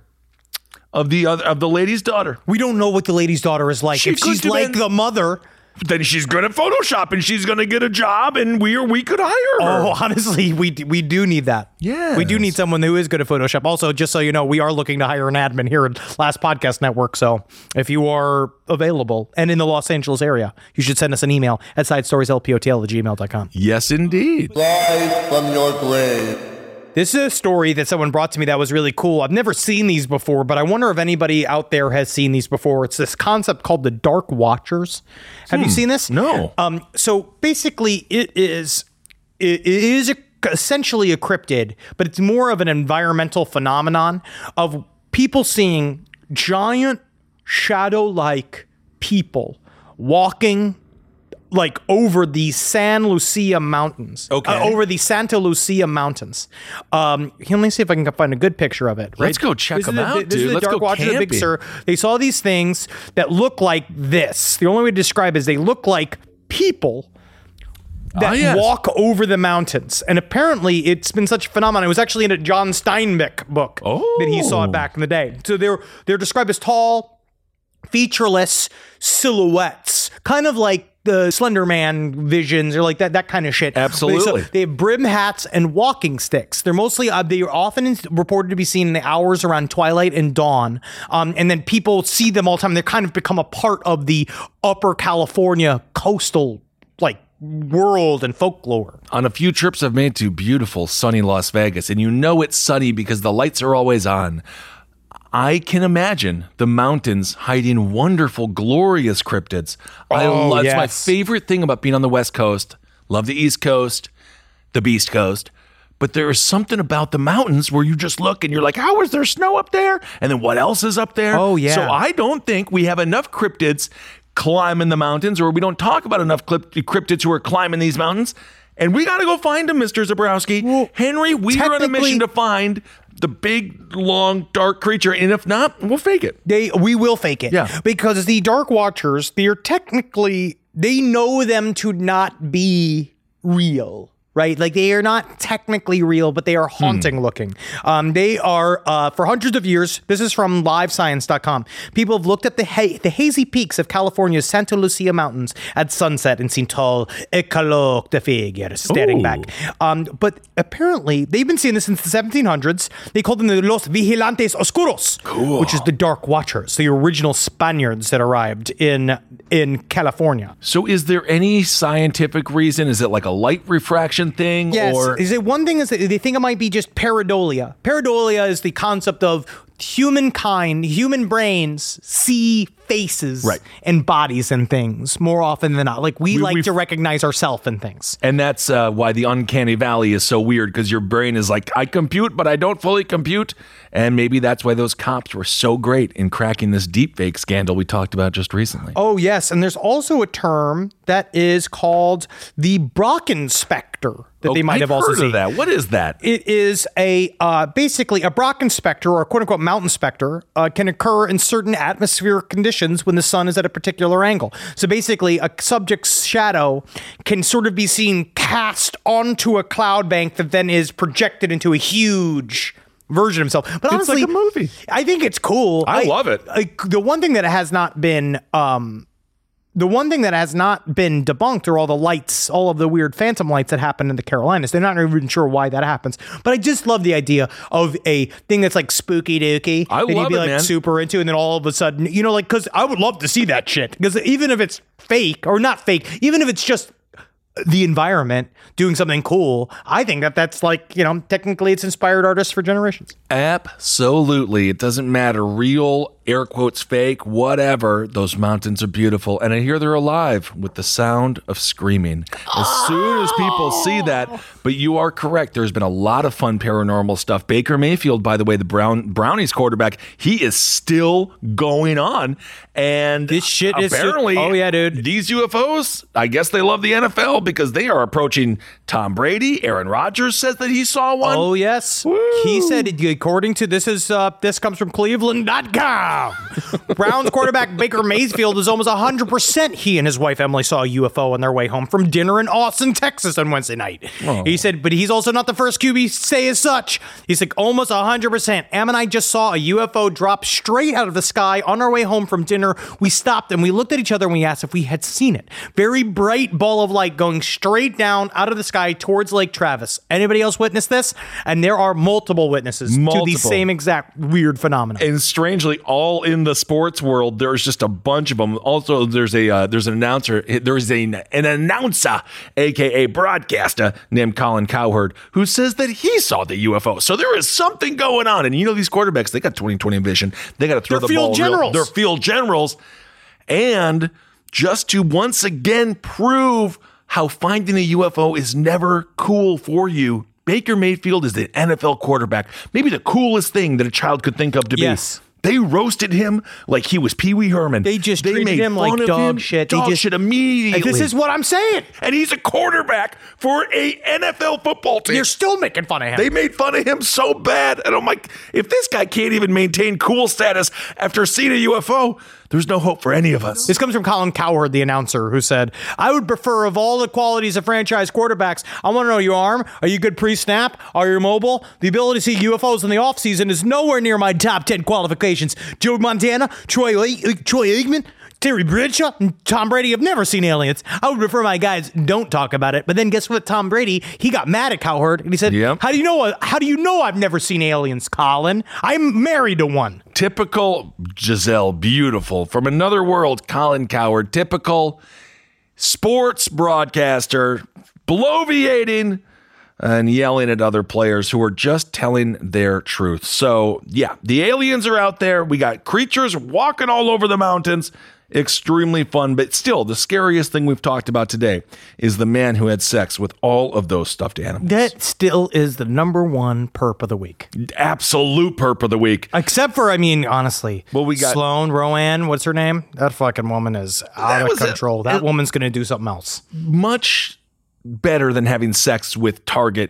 of the other, of the lady's daughter.
We don't know what the lady's daughter is like.
She
if she's
could have
like
been-
the mother,
Then she's good at Photoshop and she's going to get a job and we or we could hire her.
oh, honestly, we d- we do need that.
Yes.
we do need someone who is good at Photoshop. Also, just so you know, we are looking to hire an admin here at Last Podcast Network. So if you are available and in the Los Angeles area, you should send us an email at sidestorieslpotl at gmail dot com.
Yes, indeed.
Live from your grave.
This is a story that someone brought to me that was really cool. I've never seen these before, but I wonder if anybody out there has seen these before. It's this concept called the Dark Watchers. Have you seen this?
No.
Um, so basically, it is it, it is a, essentially a cryptid, but it's more of an environmental phenomenon of people seeing giant shadow-like people walking like over the San Lucia Mountains.
Okay.
Uh, over the Santa Lucia Mountains. Um, let me see if I can find a good picture of it. Right?
Let's go check
This is
them
the-
out,
this is
dude.
the
Let's
Dark
go
Watchers of Big
camping.
Sur. They saw these things that look like this. The only way to describe it is they look like people that
Ah, yes.
walk over the mountains. And apparently it's been such a phenomenon. It was actually in a John Steinbeck book that he saw
Oh.
back in the day. So they're they're described as tall, featureless silhouettes, kind of like the Slender Man visions or like that that kind of shit.
Absolutely.
So they have brim hats and walking sticks. They're mostly uh, they are often in, reported to be seen in the hours around twilight and dawn. Um, and then people see them all the time. They kind of become a part of the Upper California coastal like world and folklore.
On a few trips I've made to beautiful, sunny Las Vegas, and you know it's sunny because the lights are always on. I can imagine the mountains hiding wonderful, glorious cryptids. I
Oh,
love, It's my
yes.
favorite thing about being on the West Coast. Love the East Coast, the Beast Coast. But there is something about the mountains where you just look and you're like, how is there snow up there? And then what else is up there?
Oh, yeah.
So I don't think we have enough cryptids climbing the mountains, or we don't talk about enough crypt- cryptids who are climbing these mountains. And we got to go find them, Mister Zabrowski.
Well,
Henry, we are on a mission to find the big, long, dark creature. And if not, we'll fake it.
They we will fake it.
Yeah.
Because the Dark Watchers, they're technically they know them to not be real. Right? Like they are not technically real, but they are haunting looking. Um, they are, uh, for hundreds of years, this is from live science dot com. People have looked at the ha- the hazy peaks of California's Santa Lucia Mountains at sunset and seen tall, echelocta figures staring
Ooh.
back. Um, but apparently, they've been seeing this since the seventeen hundreds. They called them the Los Vigilantes Oscuros,
Cool.
which is the Dark Watchers, the original Spaniards that arrived in in California.
So is there any scientific reason? Is it like a light refraction thing?
Yes.
Or
Is it one thing is that they think it might be just pareidolia. Pareidolia is the concept of humankind, human brains see faces
Right.
and bodies and things more often than not. Like we,
We-
like
we've-
to recognize ourselves in things.
And that's uh, why the uncanny valley is so weird, because your brain is like, I compute, but I don't fully compute. And maybe that's why those cops were so great in cracking this deepfake scandal we talked about just recently.
Oh, yes. And there's also a term that is called the Brocken specter that they
Oh,
might
I've
have also
heard
seen.
of that. What is that?
It is a uh, basically a Brocken specter or a quote unquote mountain specter uh, can occur in certain atmospheric conditions when the sun is at a particular angle. So basically, a subject's shadow can sort of be seen cast onto a cloud bank that then is projected into a huge version of himself. But
It's
honestly,
like a movie.
I think it's cool.
I love it.
I, the one thing that has not been um, the one thing that has not been debunked are all the lights, all of the weird phantom lights that happen in the Carolinas. They're not even sure why that happens. But I just love the idea of a thing that's like spooky dooky.
I
that you'd
love
be
it,
like
man.
super into, and then all of a sudden, you know, like, because I would love to see that shit. Because even if it's fake or not fake, even if it's just the environment doing something cool, I think that that's like, you know, technically it's inspired artists for generations.
Absolutely. It doesn't matter, real air quotes fake, whatever. Those mountains are beautiful. And I hear they're alive with the sound of screaming. As soon as people see that, but you are correct. There's been a lot of fun paranormal stuff. Baker Mayfield, by the way, the Brown Brownies quarterback, he is still going on. And
this shit is
apparently,
oh yeah, dude.
These U F Os, I guess they love the N F L because they are approaching Tom Brady. Aaron Rodgers says that he saw one.
Oh yes. Woo. He said, according to this is uh, this comes from Cleveland dot com. Browns quarterback Baker Mayfield is almost one hundred percent he and his wife Emily saw a U F O on their way home from dinner in Austin, Texas on Wednesday night. Oh. He said, but he's also not the first Q B to say as such. He's like, almost one hundred percent. Em and I just saw a U F O drop straight out of the sky on our way home from dinner. We stopped and we looked at each other and we asked if we had seen it. Very bright ball of light going straight down out of the sky towards Lake Travis. Anybody else witness this? And there are multiple witnesses multiple. to the same exact weird phenomenon.
And strangely, all in the sports world, there's just a bunch of them. Also, there's a uh, there's an announcer, there's a, an announcer, aka broadcaster named Colin Cowherd, who says that he saw the U F O. So there is something going on. And you know these quarterbacks, they got twenty twenty vision. They got to throw
They're
the
field
ball.
Generals.
Real, they're field generals. And just to once again prove how finding a U F O is never cool for you, Baker Mayfield is the N F L quarterback, maybe the coolest thing that a child could think of to
yes.
be. They roasted him like he was Pee Wee Herman.
They just
they
treated
made
him like
fun
dog
him,
shit. They
Dog
just,
shit immediately.
This is what I'm saying.
And he's a quarterback for a N F L football team.
They're still making fun of him.
They made fun of him so bad. And I'm like, if this guy can't even maintain cool status after seeing a U F O, there's no hope for any of us.
This comes from Colin Cowherd, the announcer, who said, I would prefer of all the qualities of franchise quarterbacks, I want to know your arm. Are you good pre-snap? Are you mobile? The ability to see U F Os in the offseason is nowhere near my top ten qualifications. Joe Montana, Troy, Troy Aikman, Terry Bradshaw, and Tom Brady have never seen aliens. I would prefer my guys don't talk about it. But then guess what? Tom Brady, he got mad at Cowherd and he said, yep. "How do you know? How do you know I've never seen aliens, Colin? I'm married to one."
Typical Giselle, beautiful from another world. Colin Cowherd, typical sports broadcaster, bloviating and yelling at other players who are just telling their truth. So yeah, the aliens are out there. We got creatures walking all over the mountains. Extremely fun, but still the scariest thing we've talked about today is the man who had sex with all of those stuffed animals.
That still is the number one perp of the week.
Absolute perp of the week.
Except for, I mean, honestly,
well, we got
Sloan Rowan, what's her name? That fucking woman is out of control. A, that it, woman's going to do something else.
Much better than having sex with Target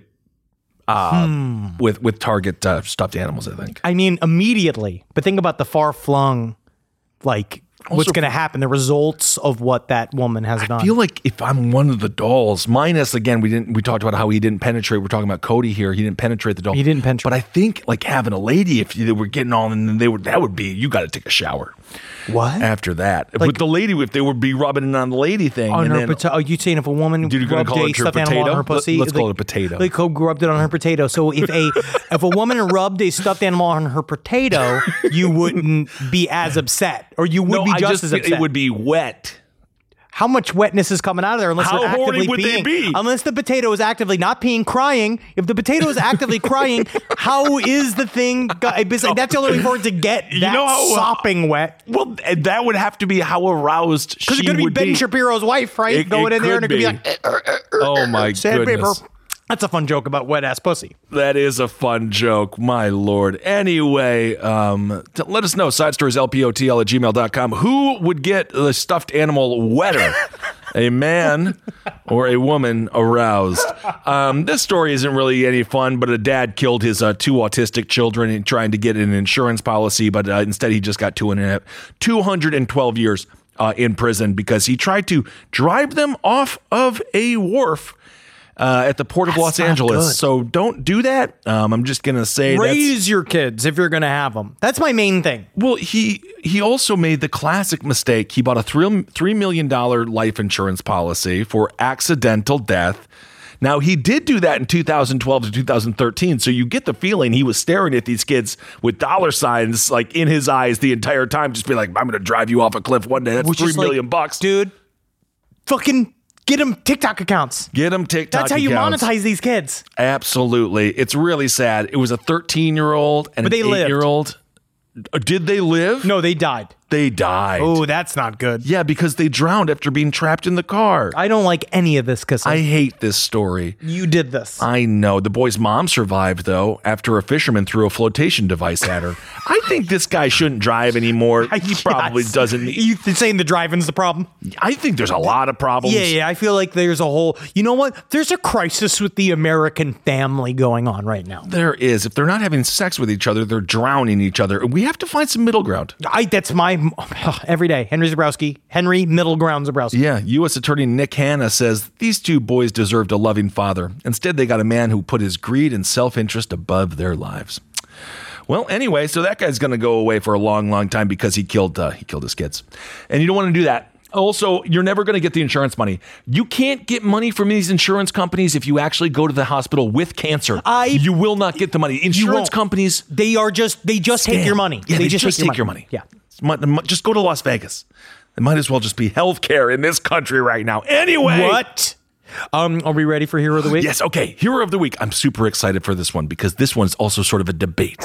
uh, hmm. with, with Target uh, stuffed animals, I think.
I mean, immediately. But think about the far-flung, like, also, what's going to happen, the results of what that woman has
I
done.
I feel like if I'm one of the dolls, minus, again, we didn't. We talked about how he didn't penetrate. We're talking about Cody here. He didn't penetrate the doll.
He didn't penetrate.
But I think like having a lady, if they were getting on, and they would, that would be, you got to take a shower.
What?
After that.
Like,
with the lady, if they would be rubbing it on the lady thing.
On
and
her
then,
potato. Are you saying if a woman
dude,
rubbed a stuffed animal on her pussy?
Let's
like,
call it a potato.
Like rubbed it on her potato. So if a if a woman rubbed a stuffed animal on her potato, you wouldn't be as upset. Or you would
no,
be just
I just
as upset.
It would be wet.
How much wetness is coming out of there unless
How
they're actively
would
peeing?
They be?
Unless the potato is actively not peeing, crying. If the potato is actively crying, how is the thing? That's the only way for it to get that you know how, sopping wet.
Well, that would have to be how aroused she would be.
Because it could be Ben Shapiro's wife, right?
It,
Going
it
in there and it could be, be like,
oh my goodness.
That's a fun joke about wet ass pussy.
That is a fun joke, my lord. Anyway, um, t- let us know, side stories L P O T L at gmail dot com. Who would get the stuffed animal wetter? A man or a woman aroused? Um, this story isn't really any fun, but a dad killed his uh, two autistic children in trying to get an insurance policy, but uh, instead he just got two and a half, two hundred twelve years uh, in prison because he tried to drive them off of a wharf Uh, at the Port of
That's
Los Angeles.
Good.
So don't do that. Um, I'm just going to say
raise
that's,
your kids if you're going to have them. That's my main thing.
Well, he he also made the classic mistake. He bought a three, three million dollars life insurance policy for accidental death. Now, he did do that in two thousand twelve to two thousand thirteen, so you get the feeling he was staring at these kids with dollar signs like in his eyes the entire time, just be like, I'm going to drive you off a cliff one day. That's
Which
three million
like,
bucks.
Dude, fucking get them TikTok accounts.
Get them TikTok
That's how you
accounts.
monetize these kids.
Absolutely. It's really sad. It was a thirteen-year-old and
but
an eight-year-old. Did they live?
No, they died.
They died.
Oh, that's not good.
Yeah, because they drowned after being trapped in the car.
I don't like any of this because
I hate this story.
You did this.
I know. The boy's mom survived, though, after a fisherman threw a flotation device at her. I think this guy shouldn't drive anymore. He
Yes.
probably doesn't need.
You saying the driving's the problem?
I think there's a lot of problems.
Yeah, yeah. I feel like there's a whole. You know what? There's a crisis with the American family going on right now.
There is. If they're not having sex with each other, they're drowning each other. We have to find some middle ground.
I. That's my every day. Henry Zabrowski. Henry Middle Ground Zabrowski.
Yeah, U S Attorney Nick Hanna says these two boys deserved a loving father. Instead, they got a man who put his greed and self-interest above their lives. Well, anyway, so that guy's going to go away for a long, long time because he killed uh, he killed his kids. And you don't want to do that. Also, you're never going to get the insurance money. You can't get money from these insurance companies if you actually go to the hospital with cancer.
I,
you will not get the money. Insurance companies,
they are just they just
scam.
take your money.
Yeah,
they,
they
just,
just
take,
take
your
your
money.
money.
Yeah.
Just go to Las Vegas. It might as well just be healthcare in this country right now. Anyway.
What? Um, are we ready for Hero of the Week?
Yes, okay. Hero of the Week. I'm super excited for this one because this one's also sort of a debate.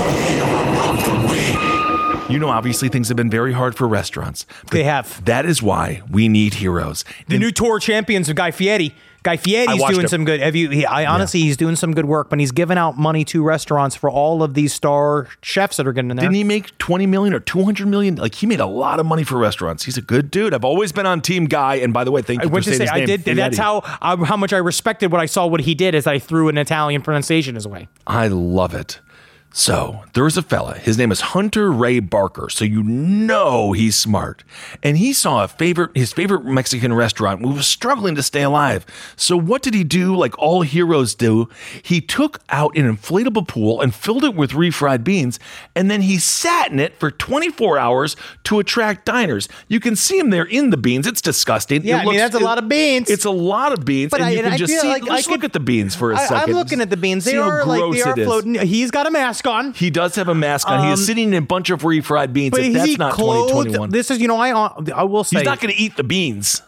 You know, obviously things have been very hard for restaurants.
They have.
That is why we need heroes.
The
And
new tour champions of Guy Fieri. Guy
I
Fieri's
watched
doing
it.
some good. Have you? He, I honestly, he's doing some good work, but he's giving out money to restaurants for all of these star chefs that are getting in there.
Didn't he make twenty million or two hundred million? Like, he made a lot of money for restaurants. He's a good dude. I've always been on Team Guy. And by the way, thank
I
you for
went to
saying
say
his
I
name.
did. That's
Fieri.
how uh, how much I respected what I saw. What he did is I threw an Italian pronunciation his way.
I love it. So there was a fella. His name is Hunter Ray Barker. So you know he's smart. And he saw a favorite, his favorite Mexican restaurant who was struggling to stay alive. So what did he do? Like all heroes do, he took out an inflatable pool and filled it with refried beans. And then he sat in it for twenty-four hours to attract diners. You can see him there in the beans. It's disgusting.
Yeah,
It
I mean, that's a
it-
lot of beans.
It's a lot of beans.
But
and
I-
you
and
can
I
just
feel
see,
like I
let's
could-
look at the beans for a
I,
second.
I'm looking at the beans. They
See how
are like they
gross
are
it is.
floating. He's got a mask on.
He does have a mask on. he
Um,
is sitting in a bunch of refried beans.
But
If
is
that's
he
not
clothed?
twenty twenty-one.
This is, you know, I I will say
He's not going to eat the beans.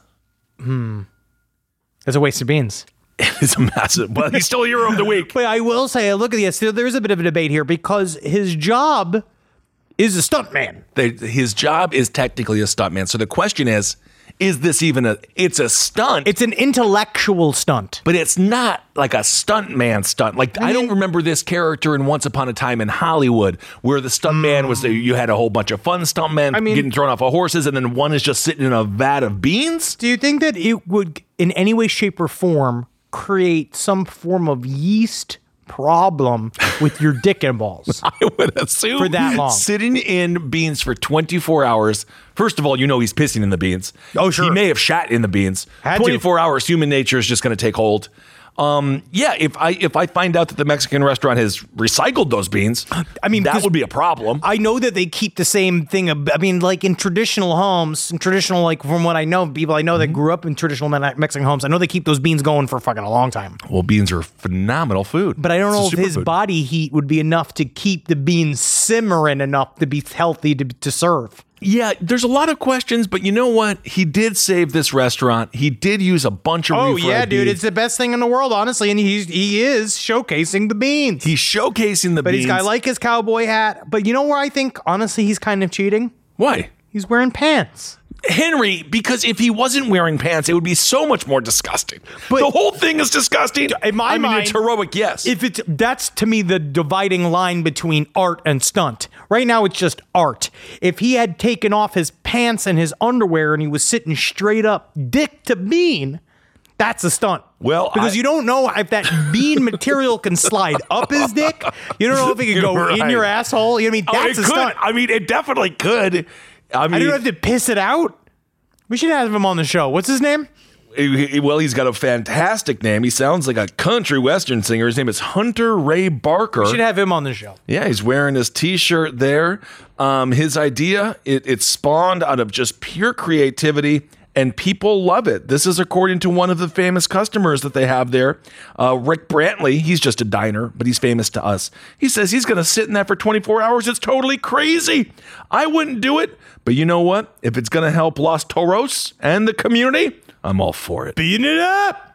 it's a waste of beans.
It's a massive. But he's still hero of the week.
But I will say, I look at this. There's a bit of a debate here because his job is a stuntman.
They, his job is technically a stuntman. So the question is, is this even a? It's a stunt.
It's an intellectual stunt.
but it's not like a stuntman stunt. Like I, don't remember this character in Once Upon a Time in Hollywood, where the stuntman was you had a whole bunch of fun stuntmen
I mean-
getting thrown off of horses, and then one is just sitting in a vat of beans.
Do you think that it would, in any way, shape, or form, create some form of yeast problem with your dick and balls?
I would assume
For that long.
Sitting in beans for twenty-four hours. First of all, you know he's pissing in the beans.
Oh, sure.
He may have shat in the beans.
Had to.
twenty-four hours, human nature is just going to take hold. Um, yeah, if I if I find out that the Mexican restaurant has recycled those beans,
I mean,
that
'cause
would be a problem.
I know that they keep the same thing. ab- I mean, like in traditional homes, in traditional, like from what I know, people I know that grew up in traditional Me- Mexican homes, I know they keep those beans going for fucking a long time.
Well, beans are phenomenal food.
But I don't know
It's
if
a
his
superfood.
body heat would be enough to keep the beans simmering enough to be healthy to, to serve.
Yeah, there's a lot of questions, but you know what? He did save this restaurant. He did use a bunch of
Oh
refried
yeah, dude,
beans.
it's the best thing in the world, honestly, and he's he is showcasing the beans.
He's showcasing the
but
beans.
he's got like his cowboy hat. But you know where I think honestly he's kind of cheating?
Why?
He's wearing pants.
Henry, because if he wasn't wearing pants, it would be so much more disgusting.
But-
the whole thing is disgusting.
In my
I mean,
mind,
it's heroic, yes.
If it's that's to me the dividing line between art and stunt. Right now it's just art. If he had taken off his pants and his underwear and he was sitting straight up dick to bean, that's a stunt.
Well,
because
I-
you don't know if that bean material can slide up his dick. You don't know if it can go in
Right.
your asshole. You know what I mean?
Oh,
That's
it
a
could.
stunt.
I mean, it definitely could. I mean,
I don't have to piss it out. We should have him on the show. What's his name?
he- he- well, he's got a fantastic name. He sounds like a country western singer. His name is Hunter Ray Barker.
We should have him on the show.
Yeah, he's wearing his T-shirt there. Um, his idea, it, it spawned out of just pure creativity, and people love it. This is according to one of the famous customers that they have there, uh, Rick Brantley. He's just a diner, but he's famous to us. He says he's going to sit in that for twenty-four hours. It's totally crazy. I wouldn't do it, but you know what? If it's going to help Los Toros and the community, I'm all for it.
Beating it up.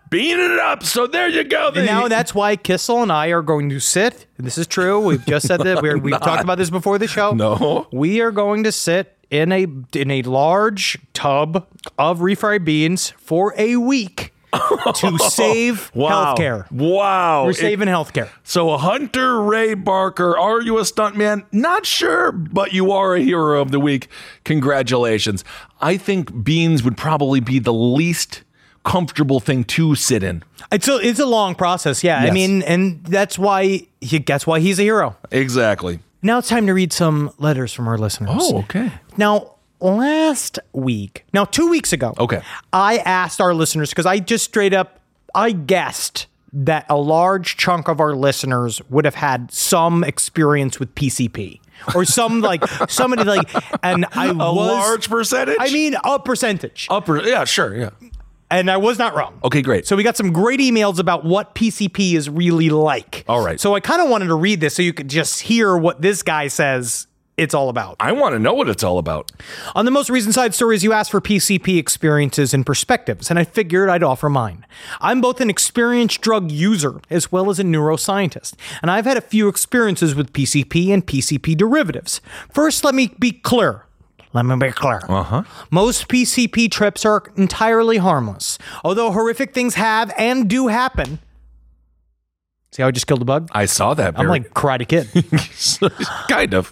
beaning it up. So there you go.
And now that's why Kissel and I are going to sit. This is true. We've just said that. We're, we've talked about this before the show.
No.
We are going to sit in a in a large tub of refried beans for a week to save
wow.
healthcare.
Wow.
We're
It-
saving healthcare.
So Hunter Ray Barker, are you a stuntman? Not sure, but you are a hero of the week. Congratulations. I think beans would probably be the least comfortable thing to sit in.
It's a it's a long process. Yeah.
Yes.
I mean, and that's why he that's why he's a hero.
Exactly.
Now it's time to read some letters from our listeners.
Oh, okay.
Now, last week, now two weeks ago,
Okay.
I asked our listeners, because I just straight up, I guessed that a large chunk of our listeners would have had some experience with P C P. Or some like, somebody like, and I
A
was.
large percentage?
I mean, a percentage.
Upper, yeah, sure, yeah.
And I was not wrong.
Okay, great.
So we got some great emails about what P C P is really like.
All right.
So I kind of wanted to read this so you could just hear what this guy says it's all about.
I want to know what it's all about.
On the most recent Side Stories, you asked for P C P experiences and perspectives, and I figured I'd offer mine. I'm both an experienced drug user as well as a neuroscientist, and I've had a few experiences with P C P and P C P derivatives. First, let me be clear. Let me be clear.
Uh-huh.
Most P C P trips are entirely harmless, although horrific things have and do happen. See how I just killed a bug?
I saw that.
I'm
Barry.
like Karate Kid.
Kind of.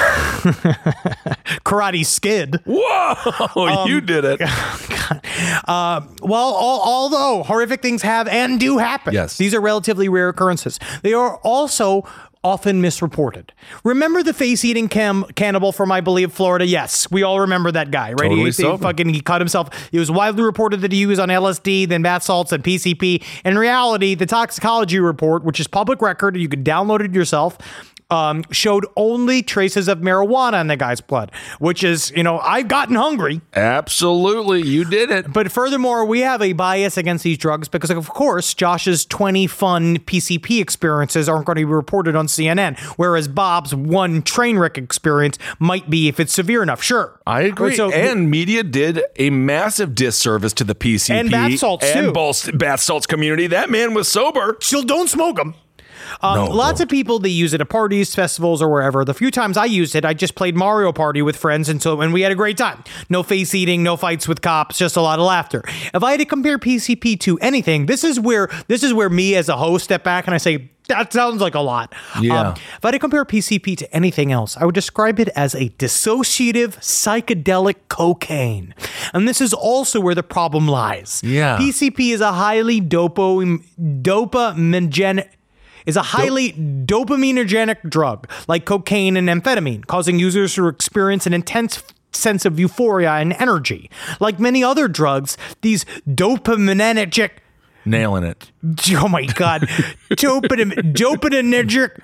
Karate Skid.
Whoa,
Um,
you did it.
Uh, well, al- although horrific things have and do happen,
Yes.
these are relatively rare occurrences. They are also often misreported. Remember the face-eating cam- cannibal from, I believe, Florida? Yes, we all remember that guy, right?
Totally
he, he
sober.
fucking he cut himself. It was widely reported that he was on L S D, then bath salts, and P C P. In reality, the toxicology report, which is public record, you can download it yourself, um, showed only traces of marijuana in the guy's blood, which is, you know, I've gotten hungry.
Absolutely, you did it.
But furthermore, we have a bias against these drugs because, of course, Josh's twenty fun P C P experiences aren't going to be reported on C N N, whereas Bob's one train wreck experience might be if it's severe enough. Sure.
I agree.
So-
and media did a massive disservice to the P C P
And bath salts,
and
too.
bal- bath salts community. That man was sober.
Still don't smoke them. Um,
No,
lots
don't.
of people, they use it at parties, festivals, or wherever. The few times I used it, I just played Mario Party with friends, and so and we had a great time. No face eating, no fights with cops, just a lot of laughter. If I had to compare P C P to anything, this is where this is where me as a host step back and I say, that sounds like a lot.
Yeah.
if I had to compare P C P to anything else, I would describe it as a dissociative psychedelic cocaine. And this is also where the problem lies.
Yeah.
P C P is a highly dopo dopamine is a highly dopaminergic drug like cocaine and amphetamine, causing users to experience an intense sense of euphoria and energy. Like many other drugs, these dopaminergic
Nailing it.
Oh my God. Dopamine, dopaminergic,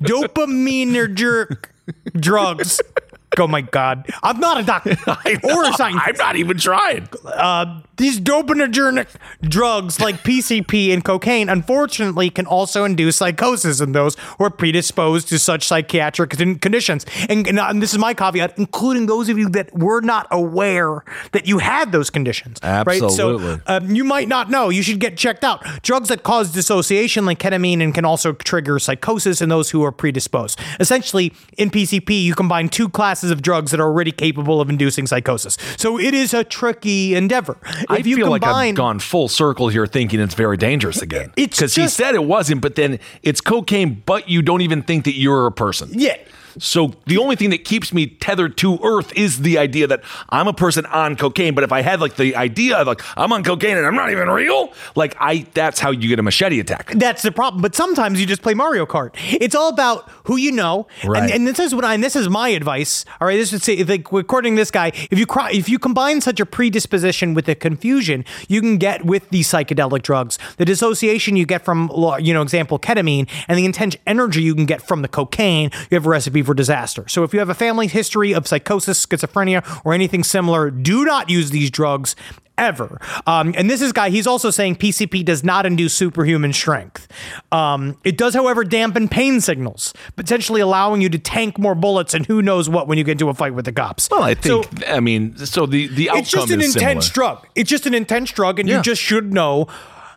dopaminergic drugs. Oh my God. I'm not a doctor or a scientist.
I'm not even trying.
Uh, these dopaminergic drugs like P C P and cocaine, unfortunately, can also induce psychosis in those who are predisposed to such psychiatric con- conditions. And, and, and this is my caveat, including those of you that were not aware that you had those conditions. Right?
Absolutely.
So um, you might not know. You should get checked out. Drugs that cause dissociation, like ketamine, and can also trigger psychosis in those who are predisposed. Essentially, in P C P, you combine two classes of drugs that are already capable of inducing psychosis. So it is a tricky endeavor.
I
If you
feel like
combine,
I've gone full circle here thinking it's very dangerous again.
It's
because he
just-
said it wasn't, but then it's cocaine, but you don't even think that you're a person.
Yeah.
So the only thing that keeps me tethered to earth is the idea that I'm a person on cocaine. But if I had like the idea of like I'm on cocaine and I'm not even real, like I that's how you get a machete attack.
That's the problem. But sometimes you just play Mario Kart. It's all about who you know.
Right.
And, and this is what I, and this is my advice. All right. This would say, like, according to this guy, if you cry, if you combine such a predisposition with a confusion, you can get with these psychedelic drugs, the dissociation you get from, you know, example, ketamine, and the intense energy you can get from the cocaine, you have a recipe for disaster. So if you have a family history of psychosis, schizophrenia, or anything similar, do not use these drugs ever. Um, and this is guy, he's also saying P C P does not induce superhuman strength. Um, it does, however, dampen pain signals, potentially allowing you to tank more bullets and who knows what when you get into a fight with the cops.
Well, I think
So,
I mean, so the the outcome
it's just an
is
intense
similar.
drug. It's just an intense drug, and
Yeah.
you just should know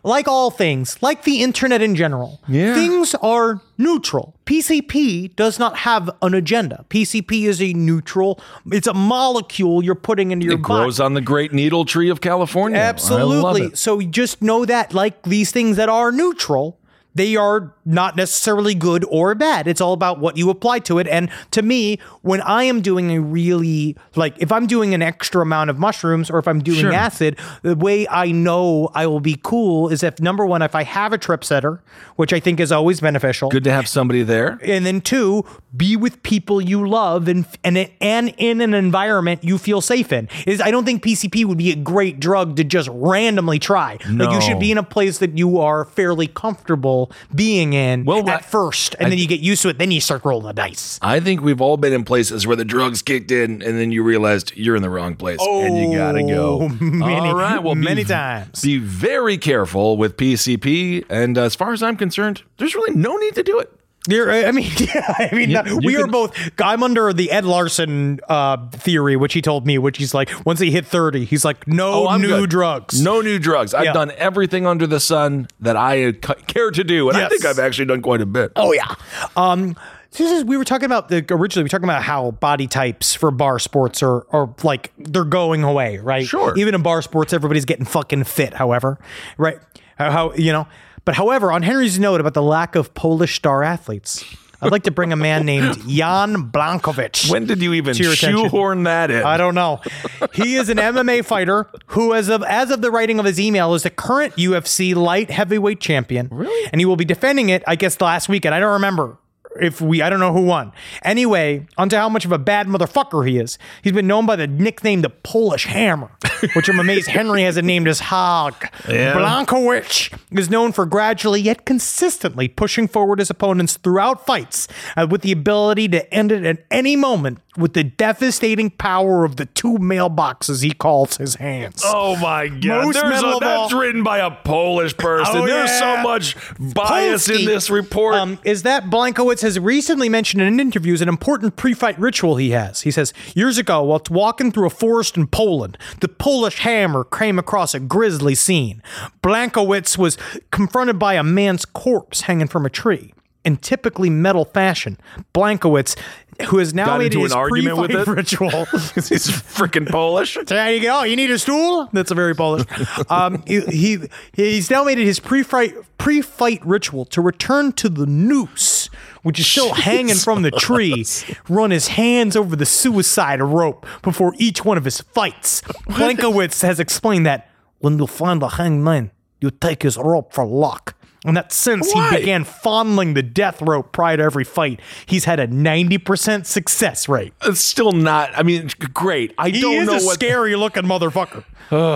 like all things, like the internet in general,
Yeah.
things are neutral. P C P does not have an agenda. P C P is a neutral, it's a molecule you're putting into your
It
body.
grows on the great needle tree of California. I love
Absolutely.
it.
So just know that, like these things that are neutral, they are not necessarily good or bad. It's all about what you apply to it. And to me, when I am doing a really, like if I'm doing an extra amount of mushrooms or if I'm doing
Sure.
acid, the way I know I will be cool is if, number one, if I have a trip setter, which I think is always beneficial.
Good to have somebody there.
And then two, be with people you love and and it, and in an environment you feel safe in. Is I don't think P C P would be a great drug to just randomly try. Like
No.
you should be in a place that you are fairly comfortable being in
Well,
at
I-
first, and
I-
then you get used to it. Then you start rolling the dice.
I think we've all been in places where the drugs kicked in and then you realized you're in the wrong place and you gotta go.
Oh, many-
all right, well,
many
be,
times.
Be very careful with P C P. And uh, as far as I'm concerned, there's really no need to do it.
You're, I mean, yeah, I mean,
You-
uh,
you
we are
can-
both. I'm under the Ed Larson uh, theory, which he told me, which he's like, once he hit thirty, he's like, no
Oh, I'm
new
good.
drugs.
No new drugs. I've
Yeah.
done everything under the sun that I uh, c- care to do. And I
Yes.
think I've actually done quite a bit.
Oh yeah. Um, this is we were talking about the originally we were talking about how body types for bar sports are are like they're going away, right?
Sure.
Even in bar sports, everybody's getting fucking fit. However, right? How, how you know? But however, on Henry's note about the lack of Polish star athletes, I'd like to bring a man named Jan Blachowicz.
When did you even
to your attention.
shoehorn that in?
I don't know. He is an M M A fighter who, as of as of the writing of his email, is the current U F C light heavyweight champion.
Really?
And he will be defending it, I guess, last weekend. I don't remember if we, I don't know who won. Anyway, onto how much of a bad motherfucker he is. He's been known by the nickname the Polish Hammer, which I'm amazed Henry hasn't named as Hog.
Yeah.
Blachowicz is known for gradually yet consistently pushing forward his opponents throughout fights uh, with the ability to end it at any moment with the devastating power of the two mailboxes he calls his hands.
Oh my God!
Most
There's a,
memorable-
that's written by a Polish person.
Oh,
There's
yeah.
so much bias
Polski,
in this report.
Um, is that Blachowicz has recently mentioned in interviews an important pre-fight ritual he has. He says, years ago, while walking through a forest in Poland, the Polish Hammer came across a grisly scene. Blachowicz was confronted by a man's corpse hanging from a tree. In typically metal fashion, Blachowicz, who has now
Got
made
into
his
an argument with
pre-fight
it?
ritual.
He's freaking Polish.
There you go. You need a stool? That's a very Polish. Um, he, he he's now made it his pre-fight pre-fight ritual to return to the noose, which is still hanging from the tree, run his hands over the suicide rope before each one of his fights. Blachowicz has explained that when you find a hanged man, you take his rope for luck. And that since
Why?
he began fondling the death rope prior to every fight, he's had a ninety percent success rate.
It's still not. I mean, great. I
He
don't
is
know
a
what.
scary looking motherfucker.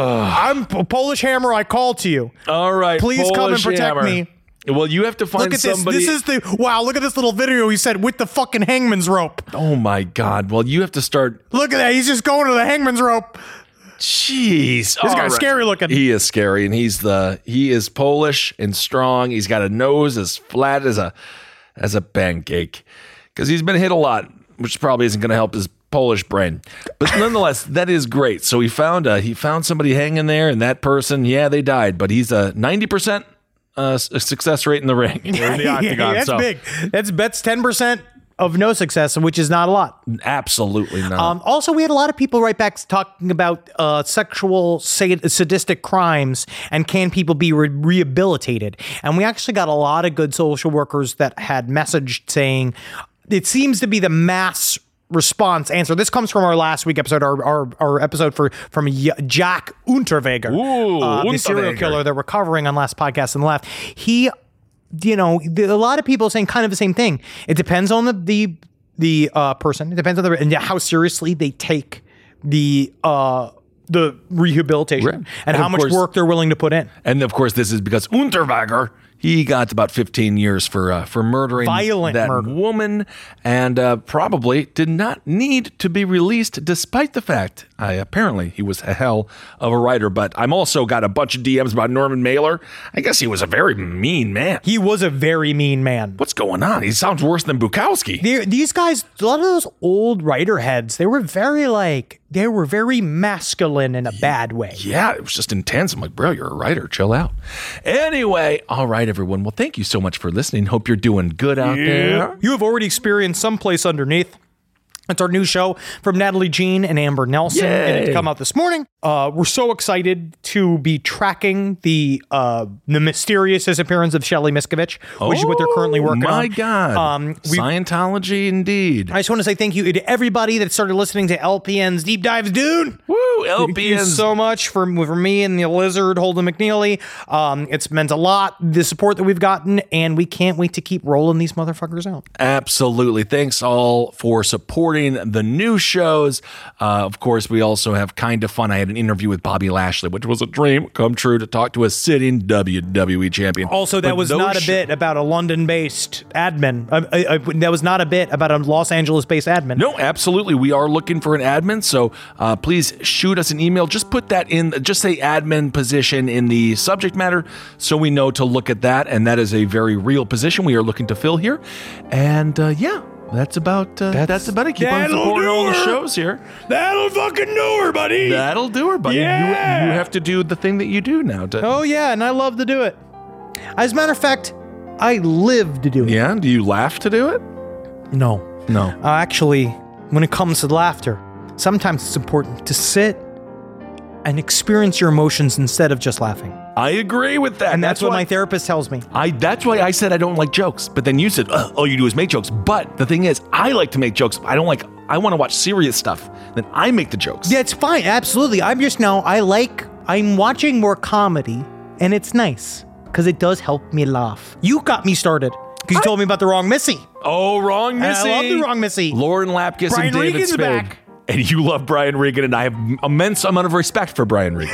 I'm P- Polish Hammer. I call to you.
All right,
Please come and
Polish
protect
Hammer.
me.
Well, you have to find
Look at
somebody.
this. This is the wow. Look at this little video he said with the fucking hangman's rope.
Oh my God! Well, you have to start.
Look at that. He's just going to the hangman's rope.
Jeez,
This guy's scary looking.
He is scary, and he's the he is Polish and strong. He's got a nose as flat as a as a pancake because he's been hit a lot, which probably isn't going to help his Polish brain. But nonetheless, that is great. So he found uh, he found somebody hanging there, and that person, yeah, they died, but he's a ninety percent uh, success rate in the ring, or in the octagon.
That's
so
big. That's that's ten percent of no success, which is not a lot.
absolutely not.
Um, also, we had a lot of people right back talking about uh, sexual sad- sadistic crimes and can people be re- rehabilitated. And we actually got a lot of good social workers that had messaged saying it seems to be the mass response answer. This comes from our last week episode, our our, our episode for from y- Jack Unterweger,
Ooh,
uh, the serial
Unterweger.
killer that we're covering on last podcast on the left. He you know, the, a lot of people are saying kind of the same thing. It depends on the the the uh, person. It depends on the and how seriously they take the uh, the rehabilitation
Right.
and,
And
how
of
much
course-
work they're willing to put in.
And of course, this is because Unterweger, he got about fifteen years for uh, for murdering
Violent
that
murder.
woman, and uh, probably did not need to be released, despite the fact I, apparently, he was a hell of a writer, but I'm also got a bunch of D Ms about Norman Mailer. I guess he was a very mean man.
He was a very mean man.
What's going on? He sounds worse than Bukowski.
They're, these guys, a lot of those old writer heads, they were very like, they were very masculine in a bad way.
Yeah, it was just intense. I'm like, bro, you're a writer. Chill out. Anyway, all right, everyone. Well, thank you so much for listening. Hope you're doing good out
yeah.
there.
You have already experienced Someplace Underneath. It's our new show from Natalie Jean and Amber Nelson.
Yay.
And it come out this morning. Uh, we're so excited to be tracking the uh, the mysterious disappearance of Shelley Miskovich, which oh, is what they're currently working
my
on.
My God.
Um,
Scientology, indeed.
I just want to say thank you to everybody that started listening to L P N's Deep Dives Dune.
Woo, L P N's.
Thank you so much for, for me and the lizard, Holden McNeely. Um, it's meant a lot, the support that we've gotten, and we can't wait to keep rolling these motherfuckers out.
Absolutely. Thanks all for supporting the new shows. Uh, of course, we also have Kind of Fun. I had an interview with Bobby Lashley, which was a dream come true to talk to a sitting W W E champion.
Also, that
but
was not a sh- bit about a London-based admin. Uh, I, I, that was not a bit about a Los Angeles-based admin.
No, absolutely. We are looking for an admin, so uh, please shoot us an email. Just put that in, just say admin position in the subject matter so we know to look at that, and that is a very real position we are looking to fill here. And uh, yeah. That's about uh, that's, that's about it. Keep on supporting all the shows here.
That'll fucking do her, buddy.
That'll do her, buddy.
Yeah.
You, you have to do the thing that you do now. To-
oh, yeah, and I love to do it. As a matter of fact, I live to do it.
Yeah? Do you laugh to do it?
No.
No.
Uh, actually, when it comes to laughter, sometimes it's important to sit and experience your emotions instead of just laughing.
I agree with that.
And that's, that's what
why,
my therapist tells me.
I That's why I said I don't like jokes. But then you said, oh, all you do is make jokes. But the thing is, I like to make jokes. I don't like, I want to watch serious stuff. Then I make the jokes.
Yeah, it's fine. Absolutely. I'm just now, I like, I'm watching more comedy, and it's nice because it does help me laugh. You got me started because you I, told me about The Wrong Missy.
Oh, Wrong Missy.
And I love The Wrong Missy.
Lauren Lapkus
Brian
and David
Regan's
Spade.
Back.
And you love Brian Regan, and I have immense amount of respect for Brian Regan.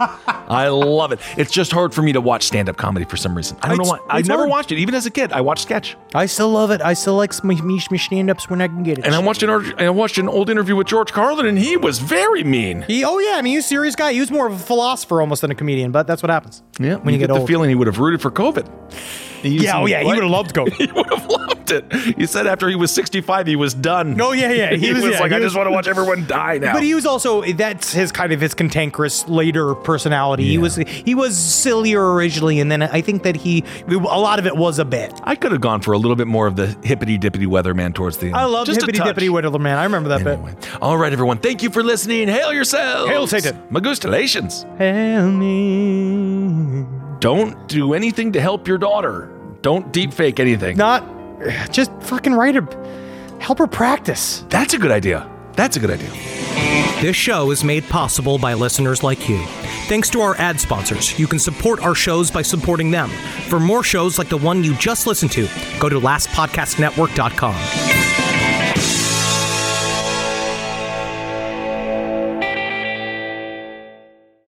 I love it. It's just hard for me to watch stand-up comedy for some reason. I don't it's, know why. I never hard. watched it. Even as a kid, I watched sketch.
I still love it. I still like my, my stand-ups when I can get it.
And I watched an I watched an old interview with George Carlin, and he was very mean.
He, oh yeah, I mean, he's a serious guy. He was more of a philosopher almost than a comedian, but that's what happens.
Yeah,
when you,
you
get,
get
old.
the feeling he would have rooted for COVID.
He's, yeah, oh yeah, he would have loved COVID.
He would have loved it. He said after he was sixty-five, he was done.
Oh yeah, yeah.
He, he was, was yeah,
like,
I
was,
just want to watch everyone die now.
But he was also, that's his kind of his cantankerous later personality. Yeah. He was he was sillier originally, and then I think that he, a lot of it was a bit.
I could have gone for a little bit more of the hippity dippity weatherman towards the end.
I love hippity dippity weatherman. I remember that
anyway.
bit.
All right, everyone. Thank you for listening. Hail yourselves.
Hail Satan.
Magustalations.
Hail me.
Don't do anything to help your daughter. Don't deep fake anything.
Not, just fucking write her, help her practice.
That's a good idea. That's a good idea.
This show is made possible by listeners like you. Thanks to our ad sponsors, you can support our shows by supporting them. For more shows like the one you just listened to, go to last podcast network dot com.